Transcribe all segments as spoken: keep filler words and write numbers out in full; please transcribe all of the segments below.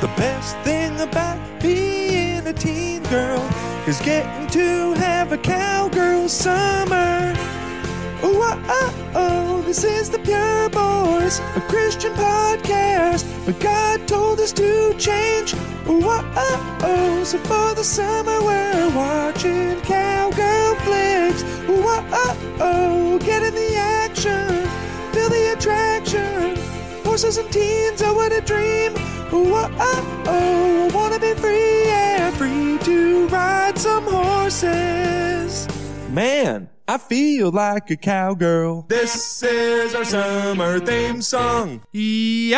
The best thing about being a teen girl is getting to have a cowgirl summer. Oh, oh, oh, oh, this is the Pure Boys, a Christian podcast, but God told us to change. Oh, oh, oh, oh, so for the summer we're watching cowgirl flicks. Oh, oh, oh, oh, get in the action, feel the attraction. Horses and teens, oh, what a dream. Oh, oh, oh, I wanna be free, yeah, free to ride some horses. Man, I feel like a cowgirl. This is our summer theme song. Yahweh!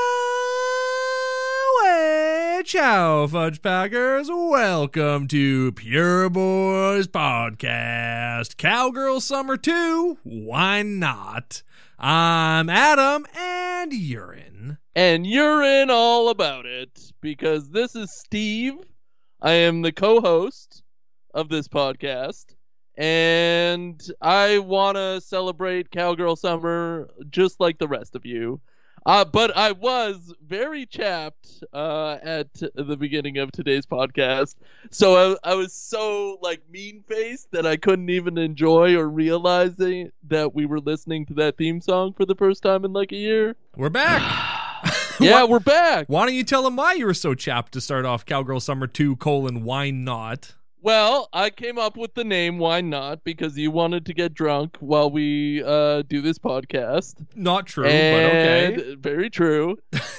Ciao, Fudge Packers. Welcome to Pure Boys Podcast. Cowgirl Summer two, why not? I'm Adam, and you're in. And you're in all about it, because this is Steve. I am the co-host of this podcast, and I want to celebrate Cowgirl Summer just like the rest of you. Uh, but I was very chapped uh, at the beginning of today's podcast, so I, I was so like mean-faced that I couldn't even enjoy or realizing that we were listening to that theme song for the first time in like a year. We're back. Yeah, why, we're back. Why don't you tell them why you were so chapped to start off Cowgirl Summer two, colon, why not? Well, I came up with the name Why Not because you wanted to get drunk while we uh, do this podcast. Not true, and, but okay. Very true.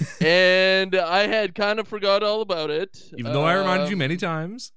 And I had kind of forgot all about it. Even though I reminded um, you many times.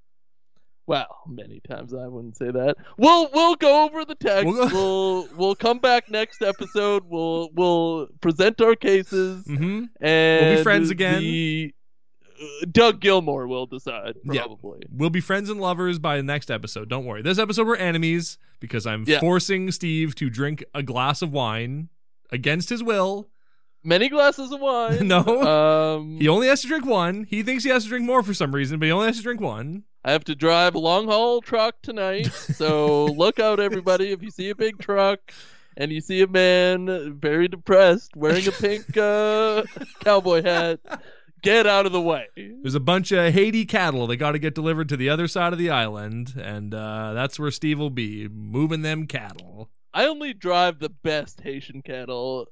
Well, many times I wouldn't say that. We'll we'll go over the text. We'll go- we'll we'll come back next episode. We'll we'll present our cases. Mm-hmm. And We'll be friends again. The, uh, Doug Gilmore will decide, probably. Yeah. We'll be friends and lovers by the next episode. Don't worry. This episode we're enemies because I'm yeah. forcing Steve to drink a glass of wine against his will. Many glasses of wine. No. Um, he only has to drink one. He thinks he has to drink more for some reason, but he only has to drink one. I have to drive a long haul truck tonight, so look out, everybody. If you see a big truck and you see a man very depressed wearing a pink uh, cowboy hat, get out of the way. There's a bunch of Haiti cattle that got to get delivered to the other side of the island, and uh, that's where Steve will be, moving them cattle. I only drive the best Haitian cattle.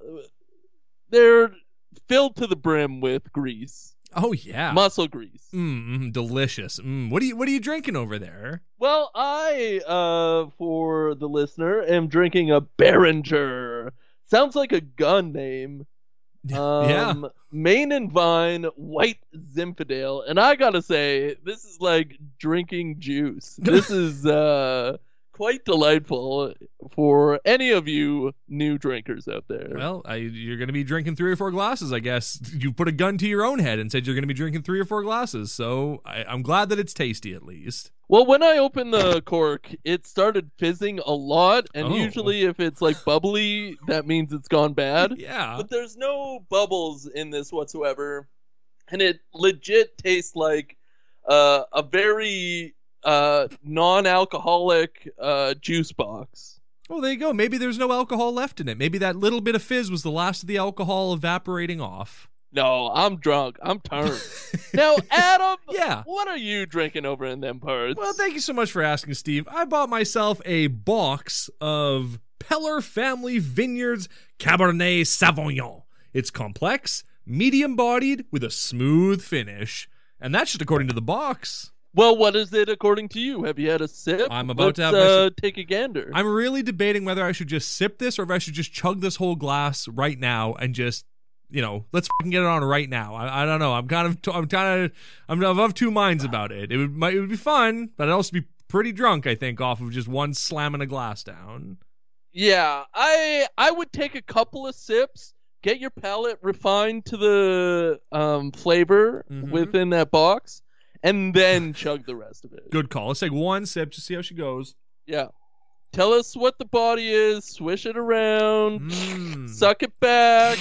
They're filled to the brim with grease. Oh yeah, muscle grease. Mm, delicious. Mm. What are you What are you drinking over there? Well, I, uh, for the listener, am drinking a Behringer. Sounds like a gun name. Um, yeah. Main and Vine White Zinfandel, and I gotta say, this is like drinking juice. This is uh. quite delightful for any of you new drinkers out there. Well, I, you're going to be drinking three or four glasses, I guess. You put a gun to your own head and said you're going to be drinking three or four glasses, so I, I'm glad that it's tasty at least. Well, when I opened the cork, it started fizzing a lot, and oh. usually if it's like bubbly, that means it's gone bad. Yeah. But there's no bubbles in this whatsoever, and it legit tastes like uh, a very... Uh, non-alcoholic uh, juice box. Well, there you go. Maybe there's no alcohol left in it. Maybe that little bit of fizz was the last of the alcohol evaporating off. No, I'm drunk. I'm turned. Now, Adam, yeah. what are you drinking over in them parts? Well, thank you so much for asking, Steve. I bought myself a box of Peller Family Vineyards Cabernet Sauvignon. It's complex, medium-bodied, with a smooth finish. And that's just according to the box. Well, what is it according to you? Have you had a sip? I'm about Let's, to have uh, my take a gander. I'm really debating whether I should just sip this or if I should just chug this whole glass right now and just, you know, let's fucking get it on right now. I, I don't know. I'm kind of, I'm kind of, I'm of two minds about it. It would, might, it would be fun, but I'd also be pretty drunk, I think, off of just one slamming a glass down. Yeah, I, I would take a couple of sips, get your palate refined to the um, flavor mm-hmm. within that box. And then chug the rest of it. Good call. Let's take one sip to see how she goes. Yeah. Tell us what the body is. Swish it around. Mm. Suck it back.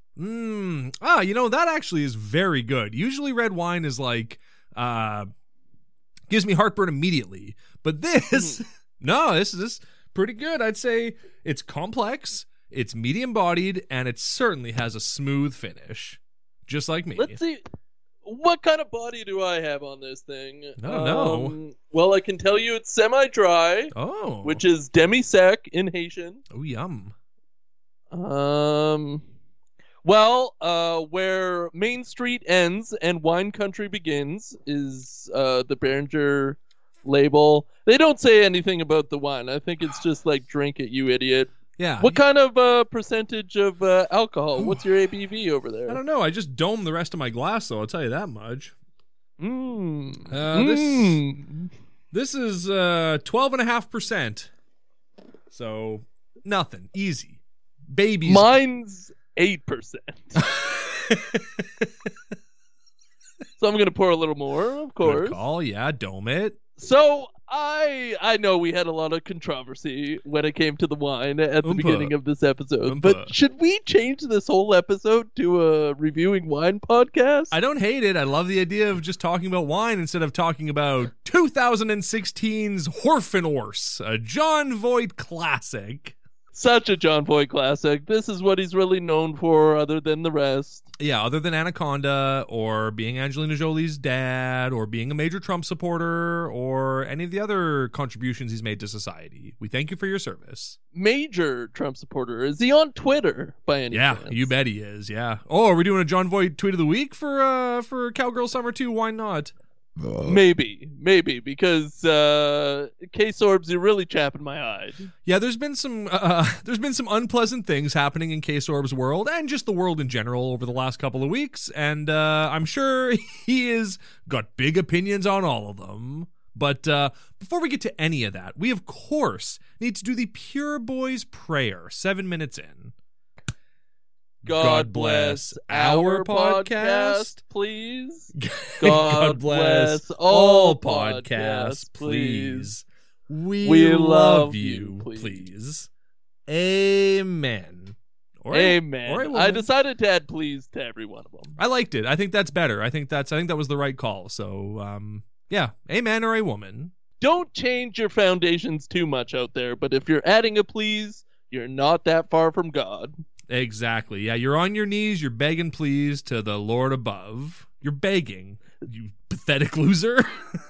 Mm. Ah, you know, that actually is very good. Usually red wine is like, uh, gives me heartburn immediately. But this, mm. no, this is pretty good. I'd say it's complex, it's medium-bodied, and it certainly has a smooth finish. Just like me. Let's see. what kind of body do I have on this thing? I don't know. Um, well, I can tell you it's semi-dry, Oh. which is demi-sec in Haitian. Oh, yum. Um, well, uh, where Main Street ends and Wine Country begins is uh, the Behringer label. They don't say anything about the wine. I think it's just like, drink it, you idiot. Yeah. What kind of uh, percentage of uh, alcohol? What's your A B V over there? I don't know. I just domed the rest of my glass, though. I'll tell you that much. Mm. Uh, this Mm. this is uh, twelve point five percent. So, nothing. Easy. Babies. Mine's eight percent. So I'm going to pour a little more, of course. Good call. Yeah, dome it. So I I know we had a lot of controversy when it came to the wine at the Oompa. beginning of this episode, Oompa. but should we change this whole episode to a reviewing wine podcast? I don't hate it. I love the idea of just talking about wine instead of talking about twenty sixteen's Horfenors, a John Voight classic. Such a John Voight classic. This is what he's really known for other than the rest. Yeah, other than Anaconda or being Angelina Jolie's dad or being a major Trump supporter or any of the other contributions he's made to society. We thank you for your service. Major Trump supporter. Is he on Twitter by any Yeah, chance? you bet he is. Yeah. Oh, are we doing a John Voight tweet of the week for uh for Cowgirl Summer two? Why not? Maybe, maybe, because uh, K-Sorbs, you're really chapping my hide. Yeah, there's been some uh, there's been some unpleasant things happening in K-Sorb's world and just the world in general over the last couple of weeks, and uh, I'm sure he has got big opinions on all of them. But uh, before we get to any of that, we of course need to do the Pure Boys prayer. Seven minutes in. God bless our podcast, please. God bless all podcasts, please. We, We love love you, you, please. please. Amen. Or a- Amen. or a I woman. decided to add please to every one of them. I liked it. I think that's better. I think that's. I think that was the right call. So, um, yeah, amen or a woman. Don't change your foundations too much out there, but if you're adding a please, you're not that far from God. Exactly. Yeah, you're on your knees. You're begging please to the Lord above. You're begging, you pathetic loser.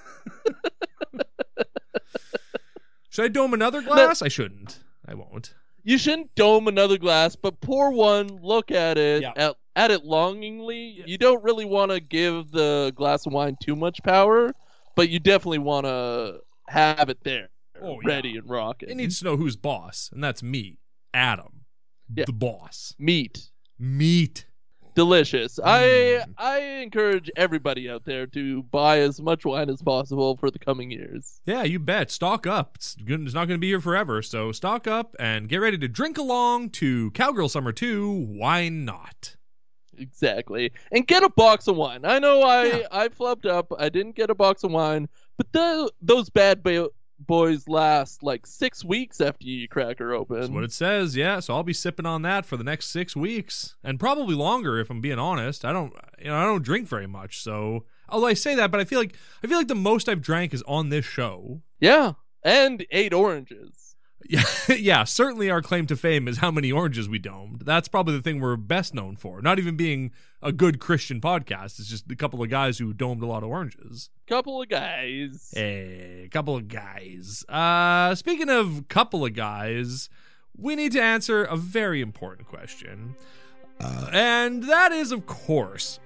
Should I dome another glass? I shouldn't. I won't. You shouldn't dome another glass, but pour one, look at it, Yeah. at, at it longingly. You don't really want to give the glass of wine too much power, but you definitely want to have it there, Oh, yeah. ready and rocking. It needs to know who's boss, and that's me, Adam, Yeah. the boss. Meat. Meat. Delicious. I Mm. I encourage everybody out there to buy as much wine as possible for the coming years. Yeah, you bet. Stock up. It's, good, it's not going to be here forever, so stock up and get ready to drink along to Cowgirl Summer two. Why not? Exactly. And get a box of wine. I know I Yeah. I flubbed up. I didn't get a box of wine, but the, those bad ba- boys last like six weeks after you crack her open. That's what it says, yeah. So I'll be sipping on that for the next six weeks, and probably longer if I'm being honest. I don't, you know, I don't drink very much, so although I say that, but I feel like I feel like the most I've drank is on this show. Yeah, and eight oranges. Yeah, yeah. Certainly, our claim to fame is how many oranges we domed. That's probably the thing we're best known for. Not even being a good Christian podcast. It's just a couple of guys who domed a lot of oranges. Couple of guys. A couple of guys. Uh, speaking of couple of guys, we need to answer a very important question. Uh, and that is, of course,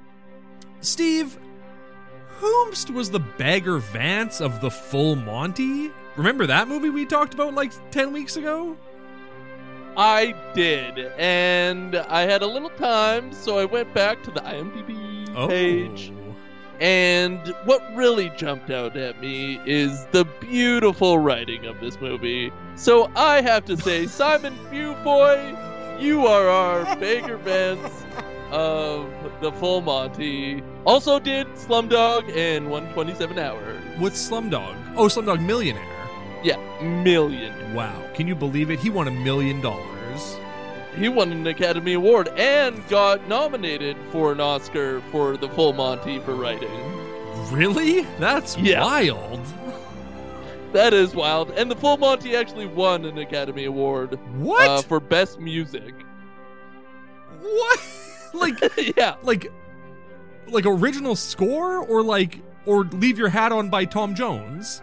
Steve, whomst was the Bagger Vance of the Full Monty? Remember that movie we talked about like ten weeks ago? I did, and I had a little time, so I went back to the IMDb Oh. page. And what really jumped out at me is the beautiful writing of this movie. So I have to say, Simon Fewboy, you are our Baker Vance of the Full Monty. Also did Slumdog and one twenty-seven hours. What's Slumdog? Oh, Slumdog Millionaire. Yeah, million. Wow. Can you believe it? He won a million dollars. He won an Academy Award and got nominated for an Oscar for the Full Monty for writing. Really? That's Yeah. wild. That is wild. And the Full Monty actually won an Academy Award What? uh, for Best Music. What? Like, Yeah. like, like original score or like or Leave Your Hat On by Tom Jones?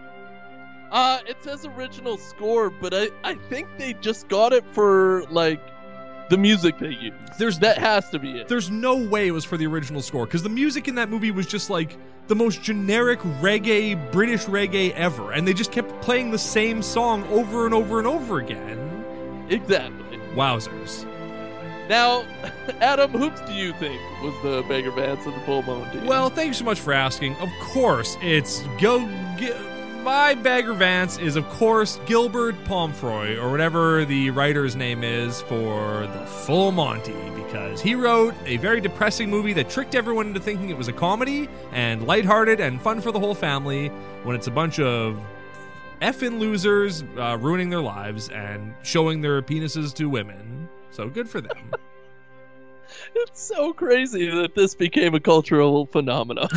Uh, it says original score, but I, I think they just got it for, like, the music they used. There's that has to be it. There's no way it was for the original score, because the music in that movie was just like the most generic reggae, British reggae ever, and they just kept playing the same song over and over and over again. Exactly. Wowzers. Now, Adam, who do you think was the Bagger Vance of the Full Monty? Well, thank you so much for asking. Of course, it's Gil... Gil my Bagger Vance is, of course, Gilbert Pomfroy, or whatever the writer's name is for the Full Monty, because he wrote a very depressing movie that tricked everyone into thinking it was a comedy and lighthearted and fun for the whole family, when it's a bunch of effing losers uh, ruining their lives and showing their penises to women. So good for them. It's so crazy that this became a cultural phenomenon.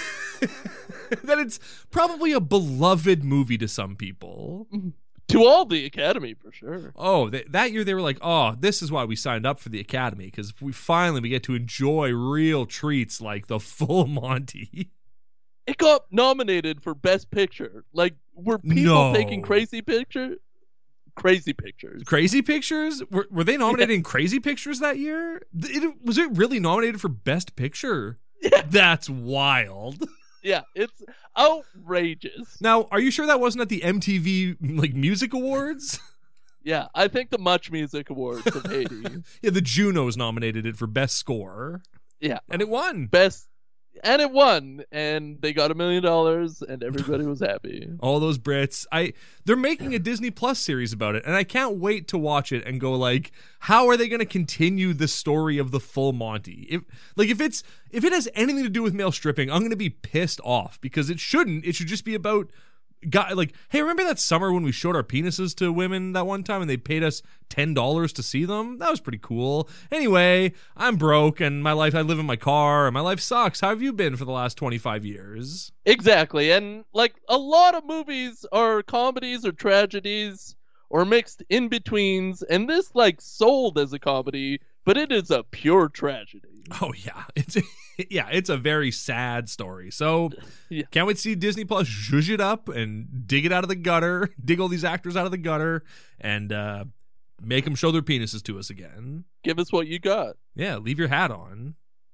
That it's probably a beloved movie to some people. To all the Academy, for sure. Oh, th- that year they were like, oh, this is why we signed up for the Academy, because we finally we get to enjoy real treats like the Full Monty. It got nominated for Best Picture. Like, were people No. taking crazy picture? Crazy Pictures. Crazy Pictures? Were, were they nominated in Crazy Pictures that year? Th- It, was it really nominated for Best Picture? Yeah. That's wild. Yeah, it's outrageous. Now, are you sure that wasn't at the M T V like Music Awards? Yeah, I think the Much Music Awards of Haiti. Yeah, the Junos nominated it for Best Score. Yeah. And it won. Best, and it won, and they got a million dollars, and everybody was happy. All those Brits. I they're making a Disney Plus series about it, and I can't wait to watch it and go like, how are they going to continue the story of the Full Monty? If like if it's if it has anything to do with male stripping, I'm going to be pissed off, because it shouldn't. It should just be about guy like, hey, remember that summer when we showed our penises to women that one time and they paid us ten dollars to see them? That was pretty cool. Anyway, I'm broke and my life I live in my car and my life sucks. How have you been for the last twenty-five years? Exactly, and like a lot of movies are comedies or tragedies or mixed in betweens, and this like sold as a comedy, but it is a pure tragedy. Oh yeah, it's yeah, it's a very sad story. So Yeah. can't wait to see Disney Plus zhuzh it up and dig it out of the gutter, dig all these actors out of the gutter, and uh, make them show their penises to us again. Give us what you got. Yeah, leave your hat on.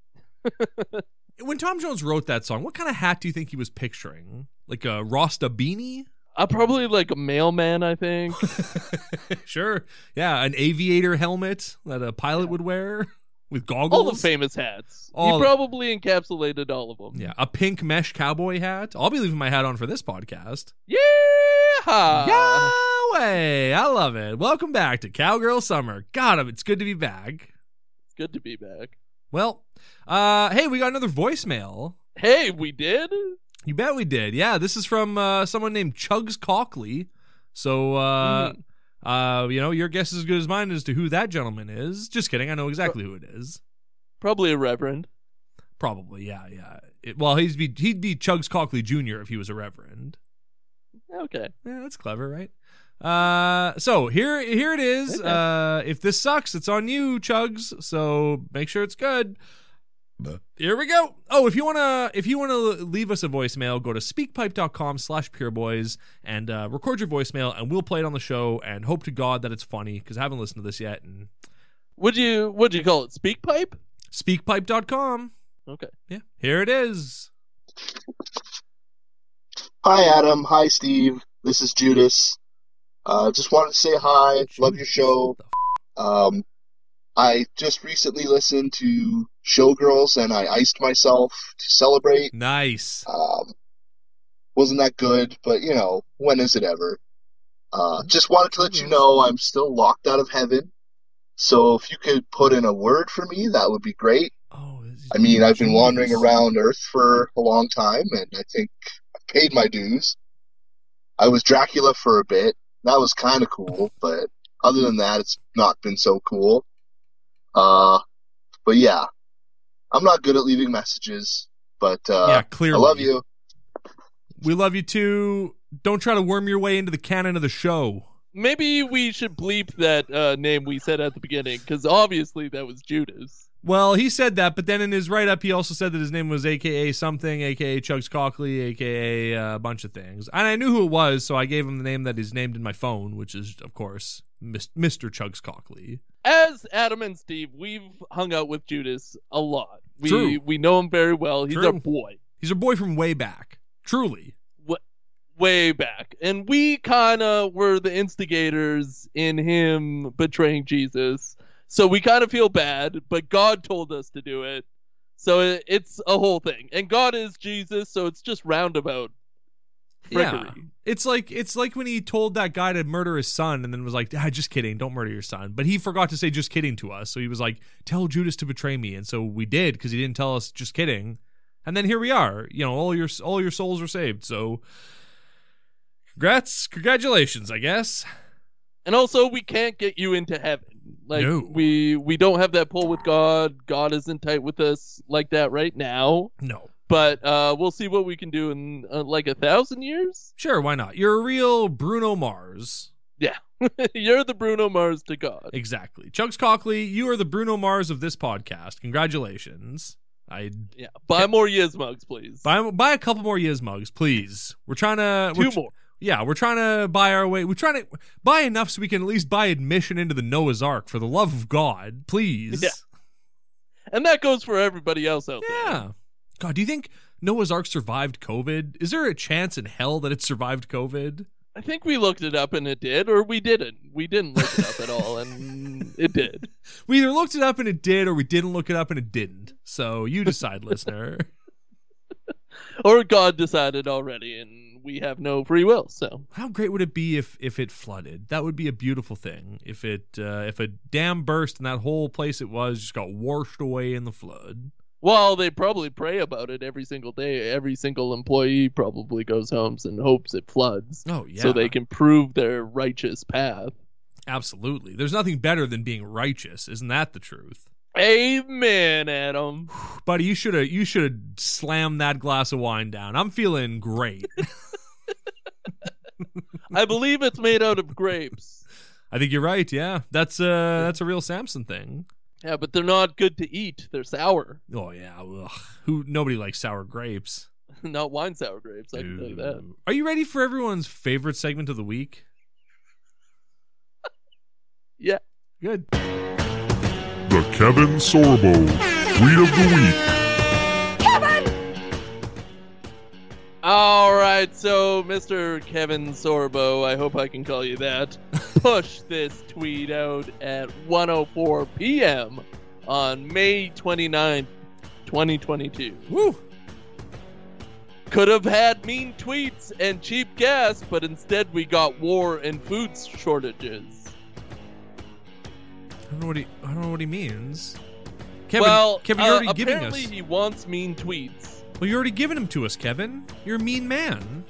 When Tom Jones wrote that song, what kind of hat do you think he was picturing? Like a Rasta beanie? Uh, probably like a mailman, I think. Sure. Yeah, an aviator helmet that a pilot would wear with goggles. All the famous hats. All- he probably encapsulated all of them. Yeah, a pink mesh cowboy hat. I'll be leaving my hat on for this podcast. Yeah. Yahweh! I love it. Welcome back to Cowgirl Summer. God, it's good to be back. It's good to be back. Well, uh, hey, we got another voicemail. Hey, we did? You bet we did. Yeah, this is from uh, someone named Chugs Cockley. So, uh, Mm. uh, you know, your guess is as good as mine as to who that gentleman is. Just kidding. I know exactly who it is. Probably a reverend. Probably, yeah, yeah. It, well, he'd be he'd be Chugs Cockley Junior if he was a reverend. Okay. Yeah, that's clever, right? Uh, so here here it is. Okay. Uh, if this sucks, it's on you, Chugs. So make sure it's good. Here we go. Oh, if you wanna if you wanna leave us a voicemail, go to speakpipe.com slash pureboys and uh, record your voicemail, and we'll play it on the show. And hope to God that it's funny, because I haven't listened to this yet. And Would you would you call it speak pipe? speakpipe dot com. Okay. Yeah, here it is. Hi, Adam. Hi, Steve. This is Judas. Uh, just wanted to say hi. Love your show. Um, I just recently listened to Showgirls, and I iced myself to celebrate. Nice. Um, wasn't that good, but, you know, when is it ever? Uh, just wanted to let you know I'm still locked out of heaven. So if you could put in a word for me, that would be great. Oh, I mean, I've been wandering around Earth for a long time, and I think I've paid my dues. I was Dracula for a bit. That was kind of cool, but other than that, it's not been so cool. Uh, but yeah, I'm not good at leaving messages, but uh, Yeah, clearly. I love you. We love you too. Don't try to worm your way into the canon of the show. Maybe we should bleep that uh, name we said at the beginning, because obviously that was Judas. Well, he said that, but then in his write-up, he also said that his name was A K A something, A K A Chugs Cockley, A K A uh, a bunch of things. And I knew who it was, so I gave him the name that is named in my phone, which is, of course, Mister Chugs Cockley. As Adam and Steve, we've hung out with Judas a lot. We True. we know him very well. He's True. our boy. He's our boy from way back. Truly. W- way back. And we kind of were the instigators in him betraying Jesus. So we kind of feel bad, but God told us to do it. So it, it's a whole thing. And God is Jesus, so it's just roundabout frickery. Yeah. It's like it's like when he told that guy to murder his son and then was like, ah, just kidding, don't murder your son. But he forgot to say just kidding to us. So he was like, tell Judas to betray me. And so we did, because he didn't tell us just kidding. And then here we are. You know, all your all your souls are saved. So congrats, congratulations, I guess. And also, we can't get you into heaven. Like, No. we, we don't have that pull with God. God isn't tight with us like that right now. No. But uh, we'll see what we can do in uh, like a thousand years. Sure, why not? You're a real Bruno Mars. Yeah. You're the Bruno Mars to God. Exactly. Chugs Cockley, you are the Bruno Mars of this podcast. Congratulations. I Yeah. Buy more Yiz mugs, please. buy buy a couple more Yiz mugs, please. We're trying to Two we're tr- more. Yeah, we're trying to buy our way. We're trying to buy enough so we can at least buy admission into the Noah's Ark. For the love of God, please. Yeah. And that goes for everybody else out there. Yeah. God, do you think Noah's Ark survived COVID? Is there a chance in hell that it survived COVID? I think we looked it up and it did, or we didn't. We didn't look it up at all, and it did. We either looked it up and it did, or we didn't look it up and it didn't. So you decide, listener. Or God decided already, and we have no free will, so. How great would it be if, if it flooded? That would be a beautiful thing. If it uh, if a dam burst and that whole place it was just got washed away in the flood. Well, they probably pray about it every single day. Every single employee probably goes home and hopes it floods. Oh, yeah. So they can prove their righteous path. Absolutely. There's nothing better than being righteous. Isn't that the truth? Amen, Adam. Buddy, you should have you should have slammed that glass of wine down. I'm feeling great. I believe it's made out of grapes. I think you're right, yeah. That's uh that's a real Samson thing. Yeah, but they're not good to eat. They're sour. Oh yeah. Ugh. Who nobody likes sour grapes. Not wine sour grapes, I can tell you that. Ooh. Are you ready for everyone's favorite segment of the week? Yeah. Good. The Kevin Sorbo Tweet of the Week. All right, so Mister Kevin Sorbo, I hope I can call you that, push this tweet out at one oh four p.m. on May twenty-ninth, twenty twenty-two. Woo. Could have had mean tweets and cheap gas, but instead we got war and food shortages. I don't know what he I don't know what he means. Kevin, well, Kevin, you're uh, already giving apparently us. he wants mean tweets. Well, you're already giving them to us, Kevin. You're a mean man.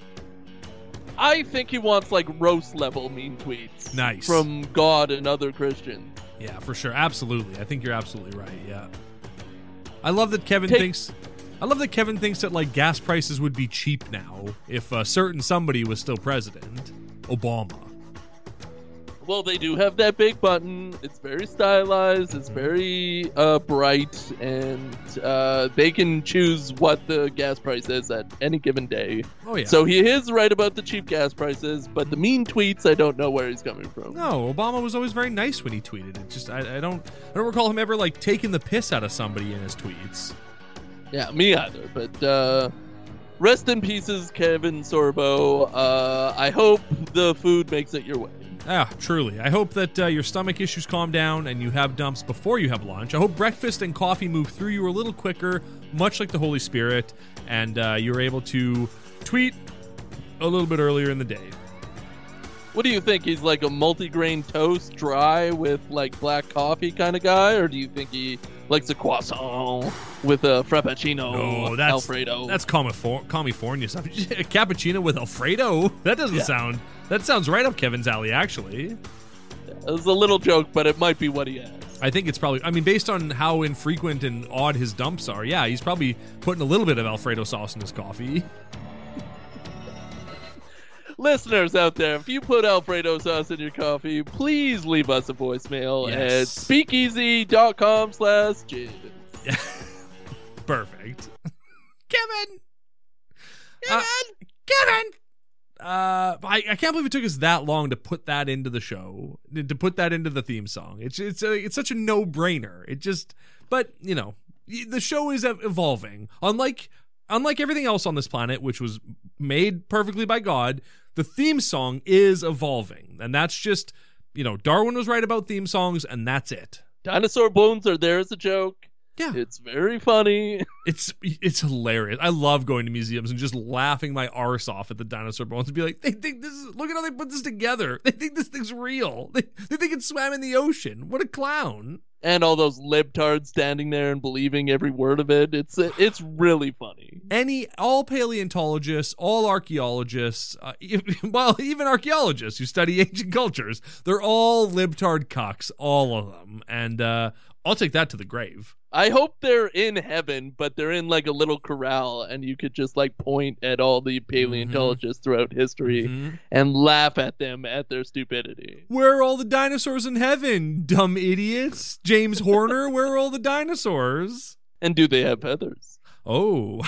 I think he wants like roast level mean tweets. Nice. From God and other Christians. Yeah, for sure. Absolutely. I think you're absolutely right. Yeah. I love that Kevin Take- thinks I love that Kevin thinks that like gas prices would be cheap now if a certain somebody was still president. Obama. Well, they do have that big button. It's very stylized. It's very uh, bright, and uh, they can choose what the gas price is at any given day. Oh yeah. So he is right about the cheap gas prices, but the mean tweets, I don't know where he's coming from. No, Obama was always very nice when he tweeted. It just I, I don't I don't recall him ever like taking the piss out of somebody in his tweets. Yeah, me either. But uh, rest in pieces, Kevin Sorbo. Uh, I hope the food makes it your way. Ah, truly. I hope that uh, your stomach issues calm down and you have dumps before you have lunch. I hope breakfast and coffee move through you a little quicker, much like the Holy Spirit, and uh, you're able to tweet a little bit earlier in the day. What do you think? He's like a multigrain toast, dry with like black coffee kind of guy, or do you think he likes a croissant with a frappuccino, No, that's Alfredo? That's Califor- California stuff. A cappuccino with Alfredo? That doesn't Yeah. sound. That sounds right up Kevin's alley, actually. It was a little joke, but it might be what he has. I think it's probably. I mean, based on how infrequent and odd his dumps are, yeah, he's probably putting a little bit of Alfredo sauce in his coffee. Listeners out there, if you put Alfredo sauce in your coffee, please leave us a voicemail Yes. at speakeasy.com slash gin. Perfect. Kevin! Kevin! Uh, Kevin! Uh, I, I can't believe it took us that long to put that into the show, to put that into the theme song. It's it's a, it's such a no-brainer. It just, but, you know, the show is evolving. Unlike unlike everything else on this planet, which was made perfectly by God, the theme song is evolving. And that's just, you know, Darwin was right about theme songs, and that's it. Dinosaur bones are there as a joke. Yeah. It's very funny. It's it's hilarious. I love going to museums and just laughing my arse off at the dinosaur bones and be like, they think this is, look at how they put this together. They think this thing's real. They, they think it swam in the ocean. What a clown. And all those libtards standing there and believing every word of it. It's it's really funny. Any, all paleontologists, all archaeologists, uh, well, even archaeologists who study ancient cultures, they're all libtard cucks, all of them. And uh, I'll take that to the grave. I hope they're in heaven, but they're in like a little corral, and you could just like point at all the paleontologists mm-hmm. throughout history mm-hmm. and laugh at them at their stupidity. Where are all the dinosaurs in heaven, dumb idiots? James Horner, where are all the dinosaurs? And do they have feathers? Oh,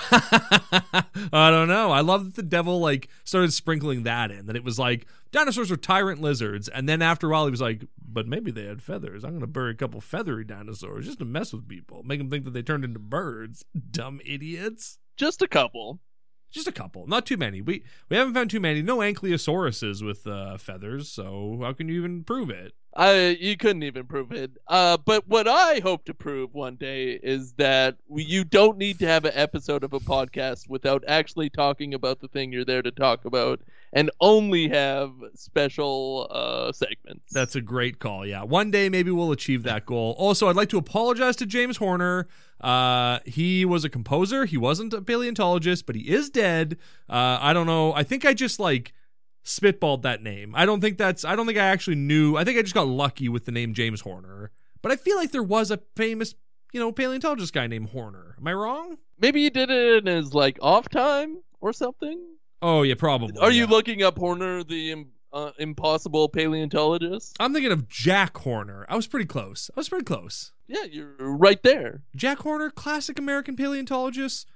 I don't know. I love that the devil like started sprinkling that in, that it was like dinosaurs were tyrant lizards. And then after a while he was like, but maybe they had feathers. I'm going to bury a couple feathery dinosaurs just to mess with people, make them think that they turned into birds. Dumb idiots. Just a couple. Just a couple, not too many. We we haven't found too many. No ankylosauruses with uh, feathers, so how can you even prove it? I you couldn't even prove it. Uh, but what I hope to prove one day is that we, you don't need to have an episode of a podcast without actually talking about the thing you're there to talk about, and only have special uh, segments. That's a great call. Yeah, one day maybe we'll achieve that goal. Also, I'd like to apologize to James Horner. Uh, he was a composer. He wasn't a paleontologist, but he is dead. Uh, I don't know. I think I just like spitballed that name. I don't think that's, I don't think I actually knew. I think I just got lucky with the name James Horner, but I feel like there was a famous, you know, paleontologist guy named Horner. Am I wrong? Maybe he did it in his like off time or something. Oh yeah, probably. Are yeah. you looking up Horner, the uh, impossible paleontologist? I'm thinking of Jack Horner. I was pretty close. I was pretty close. Yeah, you're right there. Jack Horner, classic American paleontologist.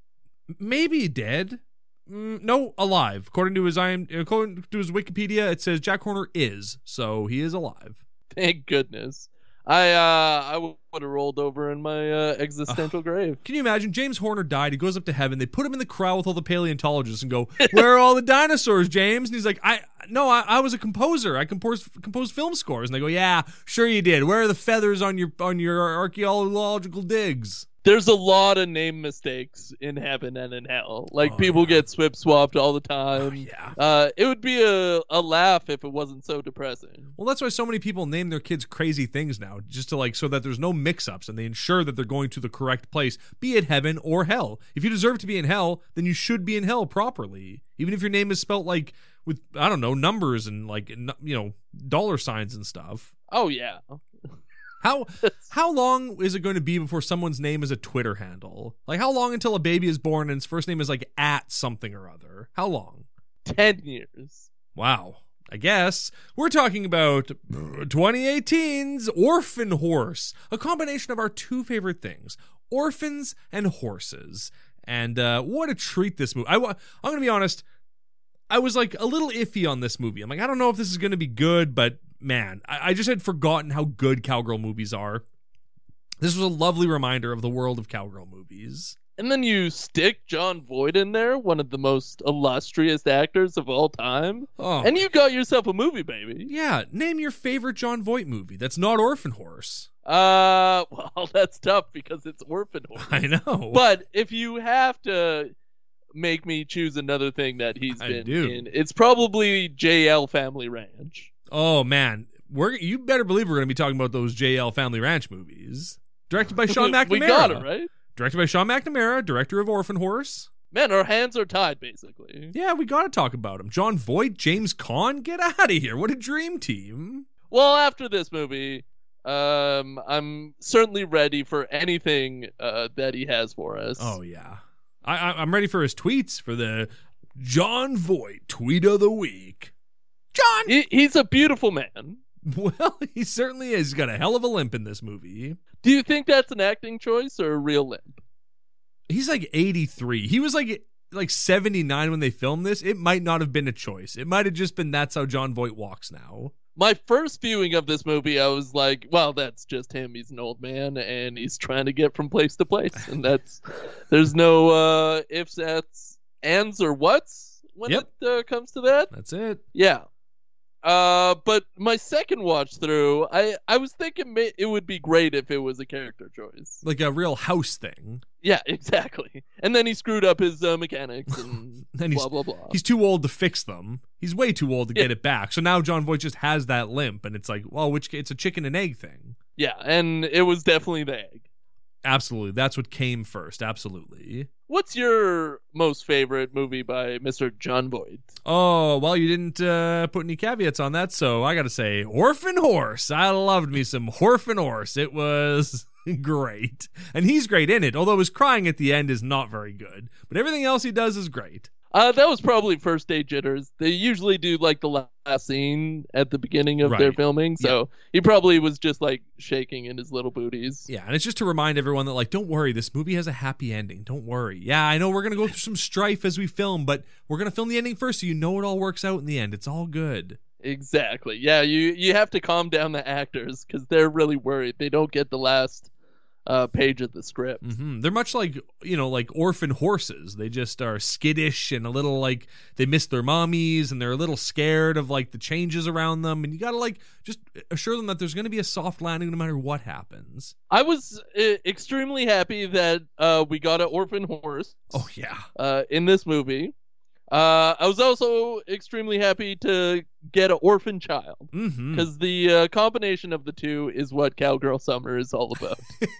Maybe dead. Mm, no, alive. According to his I M, according to his Wikipedia, it says Jack Horner is, so he is alive. Thank goodness. I uh, I would have rolled over in my uh, existential uh, grave. Can you imagine? James Horner died. He goes up to heaven. They put him in the crowd with all the paleontologists and go, "Where are all the dinosaurs, James?" And he's like, "I no, I, I was a composer. I composed composed film scores." And they go, "Yeah, sure you did. Where are the feathers on your on your archaeological digs?" There's a lot of name mistakes in heaven and in hell. Like, oh, people yeah. get swip swapped all the time. Oh, yeah. Uh, it would be a, a laugh if it wasn't so depressing. Well, that's why so many people name their kids crazy things now, just to like, so that there's no mix-ups and they ensure that they're going to the correct place, be it heaven or hell. If you deserve to be in hell, then you should be in hell properly. Even if your name is spelt like with, I don't know, numbers and like, you know, dollar signs and stuff. Oh, yeah. How how long is it going to be before someone's name is a Twitter handle? Like, how long until a baby is born and its first name is like at something or other? How long? Ten years. Wow. I guess we're talking about twenty eighteen's Orphan Horse, a combination of our two favorite things, orphans and horses. And uh, what a treat this movie. I, I'm going to be honest, I was like a little iffy on this movie. I'm like, I don't know if this is going to be good, but man, I, I just had forgotten how good cowgirl movies are. This was a lovely reminder of the world of cowgirl movies. And then you stick Jon Voight in there, one of the most illustrious actors of all time. Oh. And you got yourself a movie, baby. Yeah, name your favorite Jon Voight movie that's not Orphan Horse. Uh, well, that's tough because it's Orphan Horse. I know. But if you have to make me choose another thing that he's I been do. in, it's probably J L Family Ranch. Oh, man. We're You better believe we're going to be talking about those J L Family Ranch movies. Directed by Sean McNamara. We got it, right? Directed by Sean McNamara, director of Orphan Horse. Man, our hands are tied, basically. Yeah, we got to talk about him. Jon Voight, James Caan, get out of here. What a dream team. Well, after this movie, um, I'm certainly ready for anything uh, that he has for us. Oh, yeah. I, I, I'm ready for his tweets, for the John Voight, tweet of the week. John! He, he's a beautiful man. Well, he certainly is. He's got a hell of a limp in this movie. Do you think that's an acting choice or a real limp? He's like eighty-three. He was like like seventy-nine when they filmed this. It might not have been a choice. It might have just been that's how John Voight walks now. My first viewing of this movie, I was like, well, that's just him. He's an old man, and he's trying to get from place to place. And that's, there's no uh, ifs, ands, ands, or whats when Yep. it uh, comes to that. That's it. Yeah. Uh, but my second watch through, I, I was thinking may- it would be great if it was a character choice. Like a real house thing. Yeah, exactly. And then he screwed up his uh, mechanics and And he's, blah, blah, blah. he's too old to fix them. He's way too old to Yeah. get it back. So now John Voight just has that limp, and it's like, well, which it's a chicken and egg thing. Yeah, and it was definitely the egg. Absolutely. That's what came first. Absolutely. What's your most favorite movie by Mister John Voight? Oh, well, you didn't uh, put any caveats on that, so I got to say, Orphan Horse. I loved me some Orphan Horse. It was great. And he's great in it, although his crying at the end is not very good. But everything else he does is great. Uh, that was probably first day jitters. They usually do like the last scene at the beginning of their Right. filming, so he probably was just like shaking in his little booties. Yeah, and it's just to remind everyone that, like, don't worry, this movie has a happy ending. Don't worry. Yeah, I know we're going to go through some strife as we film, but we're going to film the ending first so you know it all works out in the end. It's all good. Exactly. Yeah, you you have to calm down the actors because they're really worried they don't get the last uh, page of the script. hmm They're much like, you know, like orphan horses. They just are skittish and a little like they miss their mommies and they're a little scared of like the changes around them. And you got to like just assure them that there's going to be a soft landing no matter what happens. I was uh, extremely happy that uh, we got an orphan horse Oh, yeah. uh, in this movie. Uh, I was also extremely happy to get an orphan child Mm-hmm. because the uh, combination of the two is what Cowgirl Summer is all about.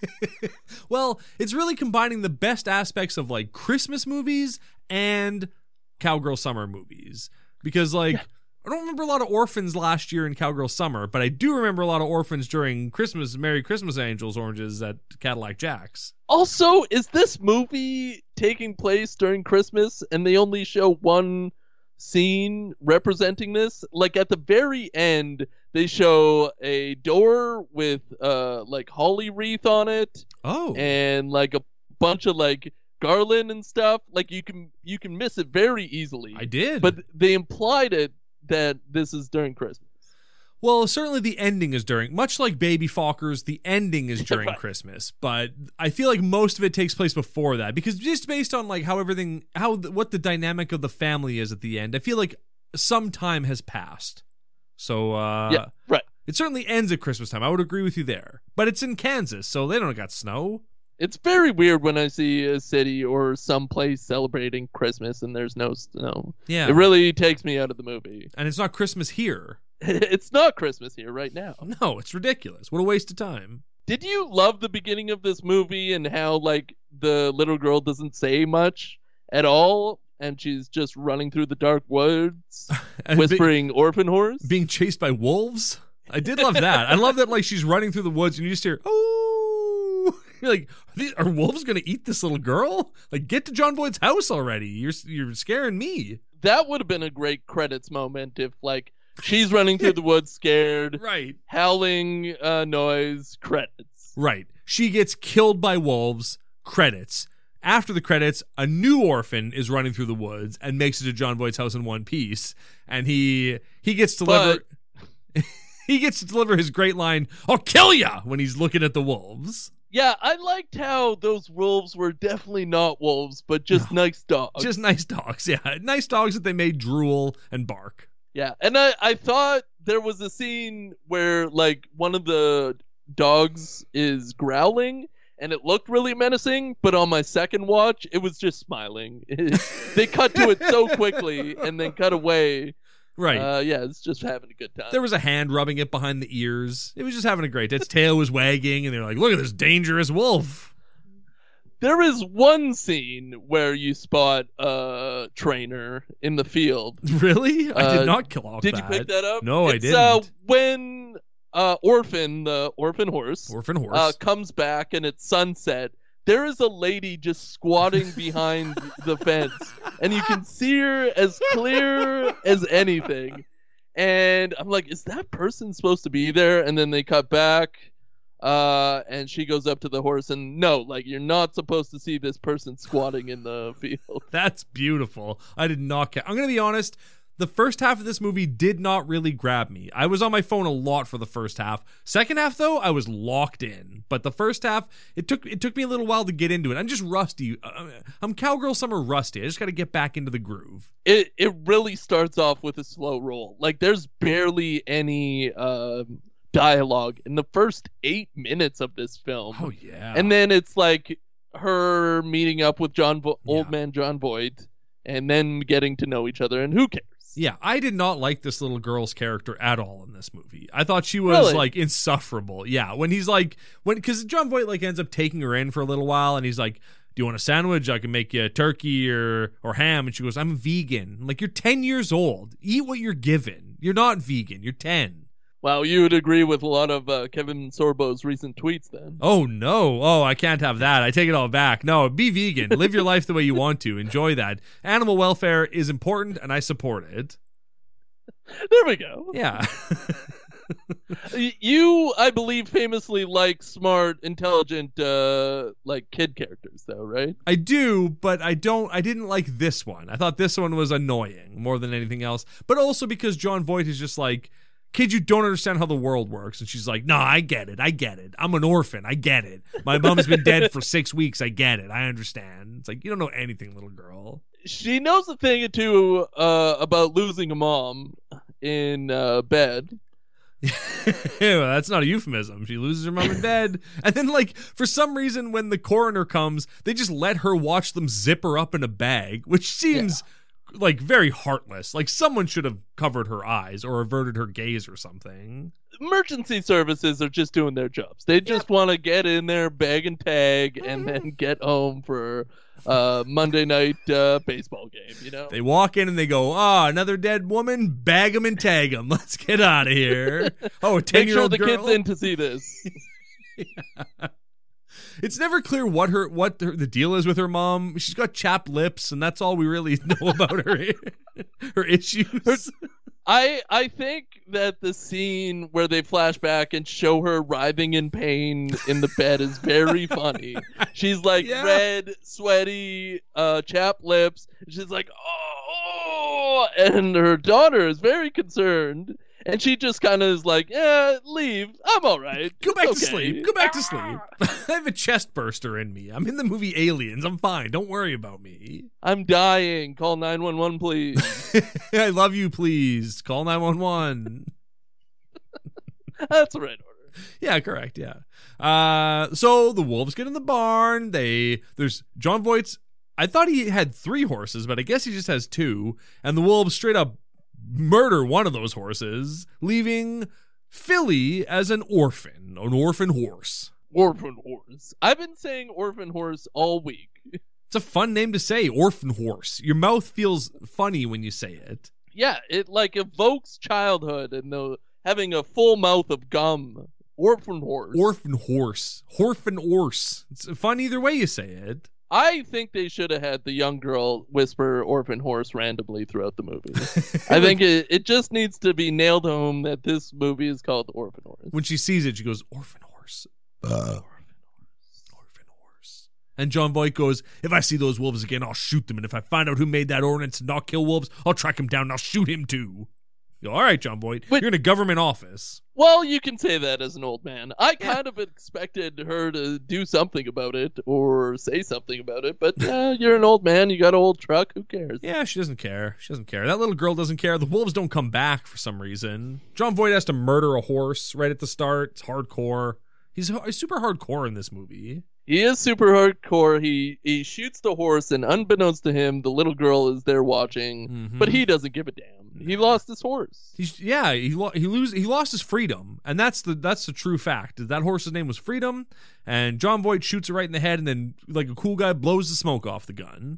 Well, it's really combining the best aspects of like Christmas movies and Cowgirl Summer movies. Because like Yeah. I don't remember a lot of orphans last year in Cowgirl Summer, but I do remember a lot of orphans during Christmas, Merry Christmas Angels Oranges at Cadillac Jack's. Also, is this movie taking place during Christmas and they only show one scene representing this? Like at the very end, they show a door with uh like holly wreath on it Oh. and like a bunch of like garland and stuff. Like you can you can miss it very easily. I did. But they implied it that this is during Christmas. Well, certainly the ending is during, much like Baby Fockers, the ending is during Right. Christmas. But I feel like most of it takes place before that because just based on like how everything, how what the dynamic of the family is at the end, I feel like some time has passed. So uh, Yeah, right. it certainly ends at Christmas time. I would agree with you there. But it's in Kansas, so they don't got snow. It's very weird when I see a city or some place celebrating Christmas and there's no snow. Yeah, It really takes me out of the movie. and it's not Christmas here. It's not Christmas here right now. No, it's ridiculous. What a waste of time. Did you love the beginning of this movie and how like the little girl doesn't say much at all and she's just running through the dark woods And be- whispering orphan horse? being chased by wolves. I did love that. I love that like she's running through the woods and you just hear, oh, you're like, are, these, are wolves gonna eat this little girl? Like, get to John Voight's house already. You're you're scaring me. That would have been a great credits moment if like she's running through the woods scared, Right. howling uh, noise, credits. Right. She gets killed by wolves. Credits. After the credits, a new orphan is running through the woods and makes it to John Voight's house in one piece, and he he gets to deliver. He gets to deliver his great line, "I'll kill ya," when he's looking at the wolves. Yeah, I liked how those wolves were definitely not wolves, but just nice dogs. Just nice dogs, yeah. Nice dogs that they made drool and bark. Yeah, and I, I thought there was a scene where, like, one of the dogs is growling, and it looked really menacing, but on my second watch, it was just smiling. They cut to it so quickly, and then cut away. Right. Uh, yeah, it's just having a good time. There was a hand rubbing it behind the ears. It was just having a great day. Its tail was wagging, and they're like, look at this dangerous wolf. There is one scene where you spot a trainer in the field. Really? I Uh, did not kill off Did that. you pick that up? No, I it's, didn't. Uh, when uh, Orphan, the orphan horse, Orphan horse. uh, comes back and it's sunset, there is a lady just squatting behind the fence, and you can see her as clear as anything. And I'm like, is that person supposed to be there? And then they cut back, uh, and she goes up to the horse, and no, like, you're not supposed to see this person squatting in the field. That's beautiful. I did not ca- I'm going to be honest. The first half of this movie did not really grab me. I was on my phone a lot for the first half. Second half, though, I was locked in. But the first half, it took it took me a little while to get into it. I'm just rusty. I'm Cowgirl Summer rusty. I just got to get back into the groove. It it really starts off with a slow roll. Like, there's barely any uh, dialogue in the first eight minutes of this film. Oh, yeah. And then it's like her meeting up with John Vo- Yeah. old man John Voight, and then getting to know each other, and who cares? Yeah, I did not like this little girl's character at all in this movie. I thought she was Really? like insufferable. Yeah, when he's like, when because John Voight like ends up taking her in for a little while, and he's like, "Do you want a sandwich? I can make you a turkey or or ham." And she goes, "I'm vegan." I'm like, you're ten years old. Eat what you're given. You're not vegan. You're ten. Wow, you would agree with a lot of uh, Kevin Sorbo's recent tweets then. Oh no! Oh, I can't have that. I take it all back. No, be vegan. Live your life the way you want to. Enjoy that. Animal welfare is important, and I support it. There we go. Yeah. Y- You, I believe, famously like smart, intelligent, uh, like kid characters, though, right? I do, but I don't. I didn't like this one. I thought this one was annoying more than anything else. But also because John Voight is just like, kid, you don't understand how the world works. And she's like, no, I get it. I get it. I'm an orphan. I get it. My mom's been dead for six weeks. I get it. I understand. It's like, you don't know anything, little girl. She knows a thing or two uh, about losing a mom in uh, bed. Well, that's not a euphemism. She loses her mom in bed. And then, like, for some reason, when the coroner comes, they just let her watch them zip her up in a bag, which seems like very heartless. Like, someone should have covered her eyes or averted her gaze or something. Emergency services are just doing their jobs. They just want to get in there, bag and tag, and then get home for uh, Monday night uh, baseball game, you know? They walk in and they go, oh, another dead woman? Bag him and tag him. Let's get out of here. Oh, a Make sure ten-year-old the girl? kid's in to see this. It's never clear what her what her, the deal is with her mom. She's got chapped lips, and that's all we really know about her her issues. I I think that the scene where they flash back and show her writhing in pain in the bed is very funny. She's like Yeah. red, sweaty, uh, chapped lips. She's like, oh, and her daughter is very concerned. And she just kind of is like, yeah, leave. I'm all right. Go back to Okay." sleep. Go back to sleep. I have a chest burster in me. I'm in the movie Aliens. I'm fine. Don't worry about me. I'm dying. Call nine one one, please. I love you, please. Call nine one one. That's the right order. Yeah, correct. Yeah. Uh, so the wolves get in the barn. They there's John Voight's. I thought he had three horses, but I guess he just has two. And the wolves straight up murder one of those horses, leaving Philly as an orphan, an orphan horse. Orphan horse. I've been saying orphan horse all week. It's a fun name to say, orphan horse. Your mouth feels funny when you say it. Yeah, it like evokes childhood and the having a full mouth of gum. Orphan horse. Orphan horse. Orphan horse. It's fun either way you say it. I think they should have had the young girl whisper orphan horse randomly throughout the movie. I think it, it just needs to be nailed home that this movie is called Orphan Horse. When she sees it, she goes, orphan horse. Uh, orphan horse. And John Voight goes, if I see those wolves again, I'll shoot them. And if I find out who made that ordinance to not kill wolves, I'll track him down and I'll shoot him too. You go, all right, John Voight, Wait. you're in a government office. Well, you can say that as an old man. I kind of expected her to do something about it or say something about it, but uh, you're an old man. You got an old truck. Who cares? Yeah, she doesn't care. She doesn't care. That little girl doesn't care. The wolves don't come back for some reason. John Voight has to murder a horse right at the start. It's hardcore. He's, he's super hardcore in this movie. He is super hardcore. He he shoots the horse, and unbeknownst to him, the little girl is there watching, Mhm. but he doesn't give a damn. He lost his horse. He's yeah, he lo- he lose he lost his freedom, and that's the that's the true fact. That horse's name was Freedom, and John Voight shoots it right in the head, and then like a cool guy blows the smoke off the gun.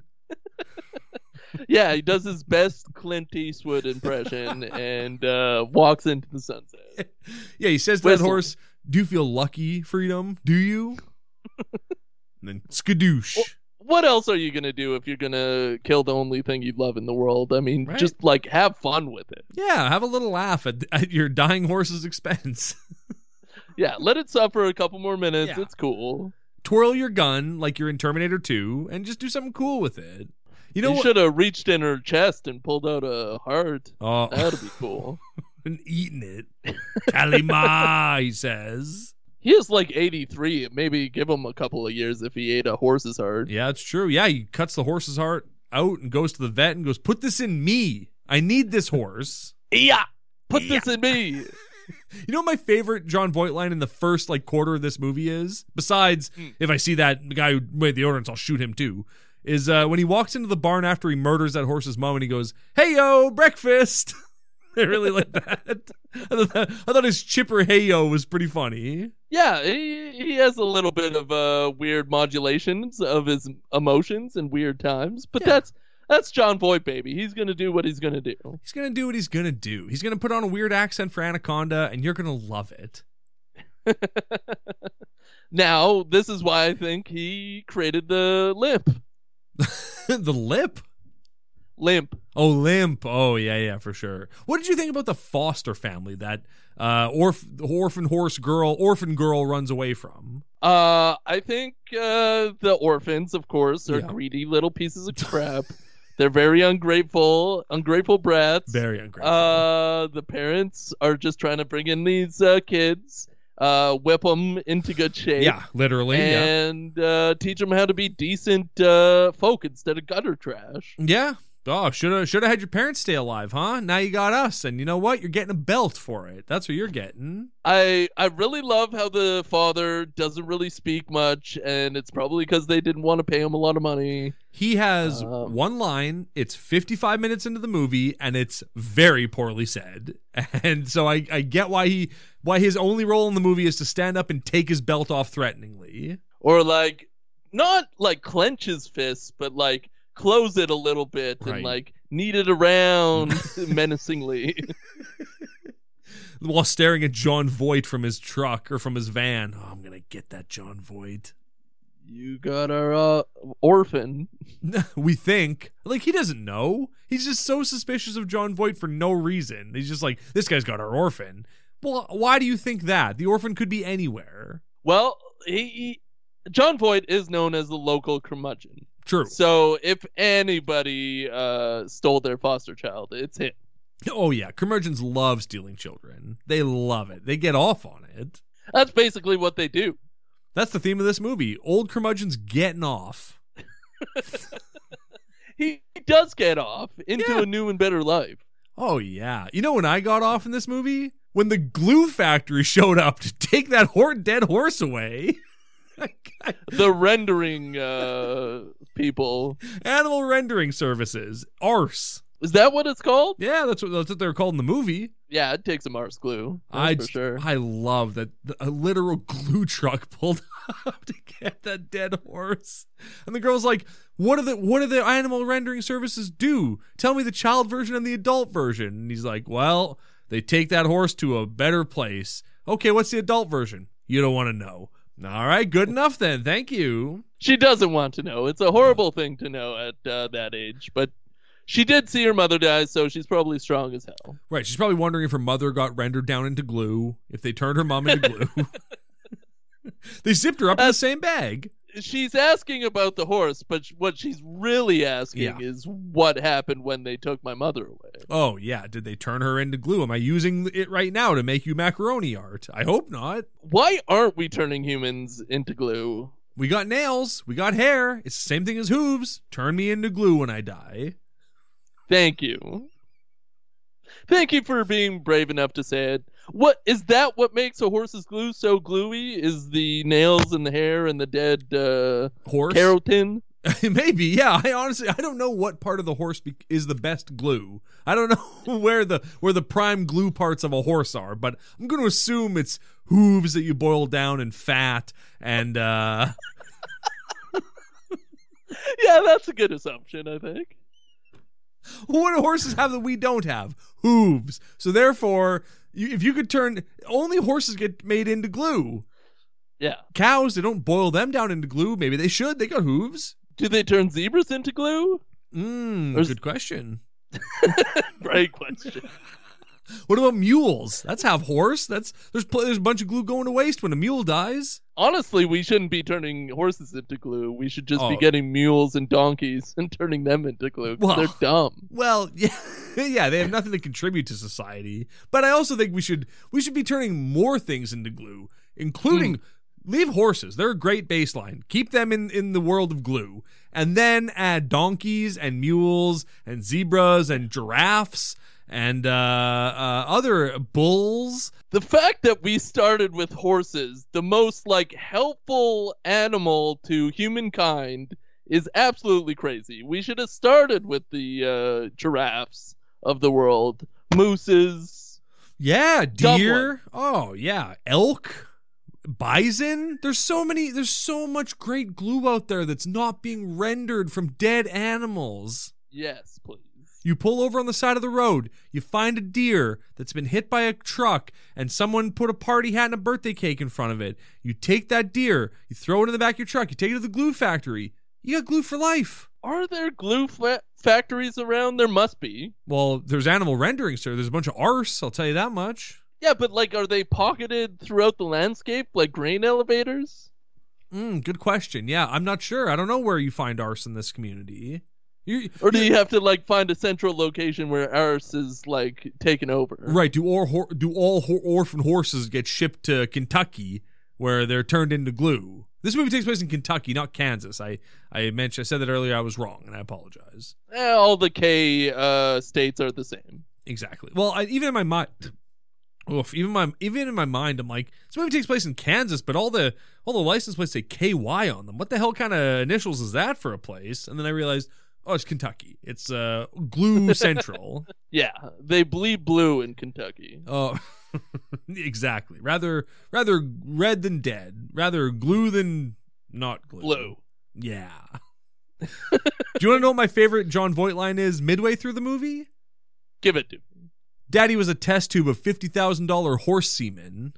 Yeah, he does his best Clint Eastwood impression and uh, walks into the sunset. Yeah, he says to that Whistle. horse, "Do you feel lucky, Freedom? Do you?" And then skadoosh. Well, what else are you going to do if you're going to kill the only thing you love in the world? I mean, Right. just like have fun with it. Yeah, have a little laugh at, at your dying horse's expense. Yeah, let it suffer a couple more minutes. Yeah. It's cool. Twirl your gun like you're in Terminator two and just do something cool with it. You know You what? should have reached in her chest and pulled out a heart. Oh, That'd be cool. and eating it. Kalima, he says. He is like eighty-three. Maybe give him a couple of years if he ate a horse's heart. Yeah, it's true. Yeah, he cuts the horse's heart out and goes to the vet and goes, put this in me. I need this horse. Yeah, put Yeah. this in me. You know what my favorite John Voight line in the first like quarter of this movie is? Besides, Mm. if I see that guy who made the ordinance, I'll shoot him too. Is uh, when he walks into the barn after he murders that horse's mom and he goes, "Hey yo, breakfast." I really like that. I thought, that, I thought his chipper "Hey yo" was pretty funny. Yeah, he, he has a little bit of uh, weird modulations of his emotions and weird times, but Yeah. that's that's John Voight, baby. He's gonna do what he's gonna do. He's gonna do what he's gonna do. He's gonna put on a weird accent for Anaconda, and you're gonna love it. Now, this is why I think he created the limp. The lip. Limp. Oh, limp. Oh, yeah, yeah, for sure. What did you think about the Foster family that uh, orph- orphan horse girl, orphan girl runs away from? Uh, I think uh, the orphans, of course, are Yeah. greedy little pieces of crap. They're very ungrateful, ungrateful brats. Very ungrateful. Uh, the parents are just trying to bring in these uh, kids, uh, whip them into good shape. yeah, literally. Yeah. And uh, teach them how to be decent uh, folk instead of gutter trash. Yeah. Oh, should have should have had your parents stay alive, huh? Now you got us, and you know what? You're getting a belt for it. That's what you're getting. I I really love how the father doesn't really speak much, and it's probably because they didn't want to pay him a lot of money. He has Um, one line. It's fifty-five minutes into the movie, and it's very poorly said. And so I, I get why he why his only role in the movie is to stand up and take his belt off threateningly. Or like, not like clench his fists, but like close it a little bit Right. and like knead it around menacingly. While staring at John Voight from his truck or from his van. Oh, I'm gonna get that John Voight. You got our uh, orphan. We think. Like, he doesn't know. He's just so suspicious of John Voight for no reason. He's just like, this guy's got our orphan. Well, why do you think that? The orphan could be anywhere. Well, he, he John Voight is known as the local curmudgeon. True. So if anybody uh, stole their foster child, it's him. Oh, yeah. Curmudgeons love stealing children. They love it. They get off on it. That's basically what they do. That's the theme of this movie. Old curmudgeons getting off. He does get off into Yeah. a new and better life. Oh, yeah. You know when I got off in this movie? When the glue factory showed up to take that hor- dead horse away. The rendering uh, people. Animal rendering services. Arse. Is that what it's called? Yeah, that's what, that's what they're called in the movie. Yeah, it takes some arse glue. That's I for sure. I love that the, a literal glue truck pulled up to get that dead horse, and the girl's like, "What are the what do the animal rendering services do? Tell me the child version and the adult version." And he's like, "Well, they take that horse to a better place." Okay, what's the adult version? You don't want to know. All right, good enough then. Thank you. She doesn't want to know. It's a horrible thing to know at uh, that age, but she did see her mother die, so she's probably strong as hell. Right, she's probably wondering if her mother got rendered down into glue, if they turned her mom into glue. They zipped her up in the same bag. She's asking about the horse, but sh- what she's really asking Yeah. is what happened when they took my mother away. Oh, yeah. Did they turn her into glue? Am I using it right now to make you macaroni art? I hope not. Why aren't we turning humans into glue? We got nails. We got hair. It's the same thing as hooves. Turn me into glue when I die. Thank you. Thank you for being brave enough to say it. What is that? What makes a horse's glue so gluey? Is the nails and the hair and the dead uh, Horse? keratin? Maybe, yeah. I honestly, I don't know what part of the horse be- is the best glue. I don't know where the where the prime glue parts of a horse are, but I'm going to assume it's hooves that you boil down and fat and uh Yeah, that's a good assumption, I think. what do horses have that we don't have? Hooves. So therefore, you, if you could turn only horses get made into glue. Yeah. Cows, they don't boil them down into glue. Maybe they should. They got hooves. Do they turn zebras into glue? Mm, Or is- good question. Great question. What about mules? That's half horse. That's there's pl- there's a bunch of glue going to waste when a mule dies. Honestly, we shouldn't be turning horses into glue. We should just be Oh. getting mules and donkeys and turning them into glue. 'Cause Well- they're dumb. Well, yeah, yeah, they have nothing to contribute to society. But I also think we should we should be turning more things into glue, including leave horses. They're a great baseline. Keep them in in the world of glue, and then add donkeys and mules and zebras and giraffes and uh, uh, other bulls. The fact that we started with horses, the most like helpful animal to humankind, is absolutely crazy. We should have started with the uh, giraffes of the world, mooses. Yeah, Dumb deer. Oh yeah, elk, bison. There's so many. There's so much great glue out there that's not being rendered from dead animals. Yes, please. You pull over on the side of the road, you find a deer that's been hit by a truck, and someone put a party hat and a birthday cake in front of it. You take that deer, you throw it in the back of your truck, you take it to the glue factory. You got glue for life. Are there glue fa- factories around? There must be. Well, there's animal rendering, sir. There's a bunch of arse, I'll tell you that much. Yeah, but like, are they pocketed throughout the landscape like grain elevators? Mm, good question. Yeah, I'm not sure. I don't know where you find arse in this community. You, Or do you have to like find a central location where ours is like taken over? Right. Do all hor- do all hor- orphan horses get shipped to Kentucky where they're turned into glue? This movie takes place in Kentucky, not Kansas. I I mentioned I said that earlier. I was wrong, and I apologize. Eh, all the K uh, states are the same. Exactly. Well, I, even in my mind, oof, even my even in my mind, I'm like, this movie takes place in Kansas, but all the all the license plates say K Y on them. What the hell kind of initials is that for a place? And then I realized, oh, it's Kentucky. It's uh, Glue Central. Yeah, they bleed blue in Kentucky. Oh, exactly. Rather, rather red than dead. Rather glue than not glue. Blue. Yeah. Do you want to know what my favorite John Voight line is midway through the movie? Give it to me. Daddy was a test tube of fifty thousand dollars horse semen.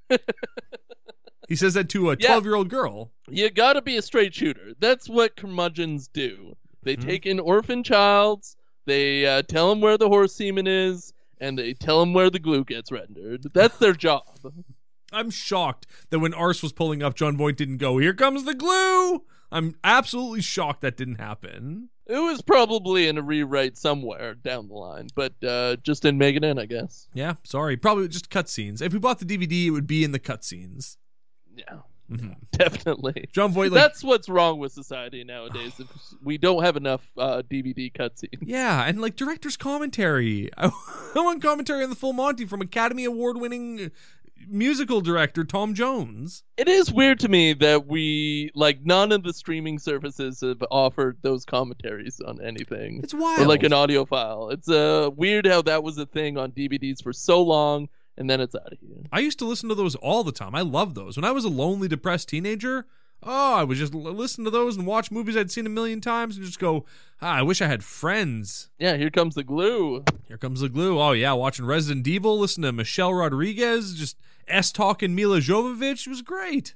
He says that to a Yeah. twelve-year-old girl. You gotta be a straight shooter. That's what curmudgeons do. They Mhm. take in orphan childs, they uh, tell them where the horse semen is, and they tell them where the glue gets rendered. That's their job. I'm shocked that when Arse was pulling up, John Voight didn't go, "Here comes the glue." I'm absolutely shocked that didn't happen. It was probably in a rewrite somewhere down the line, but uh, just didn't make it in, I guess. Yeah, sorry. Probably just cutscenes. If we bought the D V D, it would be in the cutscenes. Yeah, Mm-hmm. definitely. John Voight, like, That's what's wrong with society nowadays. If we don't have enough uh, D V D cutscenes. yeah, and like director's commentary. I, I want commentary on the Full Monty from Academy Award-winning musical director Tom Jones. It is weird to me that we like none of the streaming services have offered those commentaries on anything. It's wild. Or like an audio file. It's uh, weird how that was a thing on D V Ds for so long, and then it's out of here. I used to listen to those all the time. I loved those. When I was a lonely, depressed teenager, oh, I would just l- listen to those and watch movies I'd seen a million times and just go, ah, I wish I had friends. Yeah, here comes the glue. Here comes the glue. Oh, yeah, watching Resident Evil, listen to Michelle Rodriguez, just S-talking Mila Jovovich. It was great.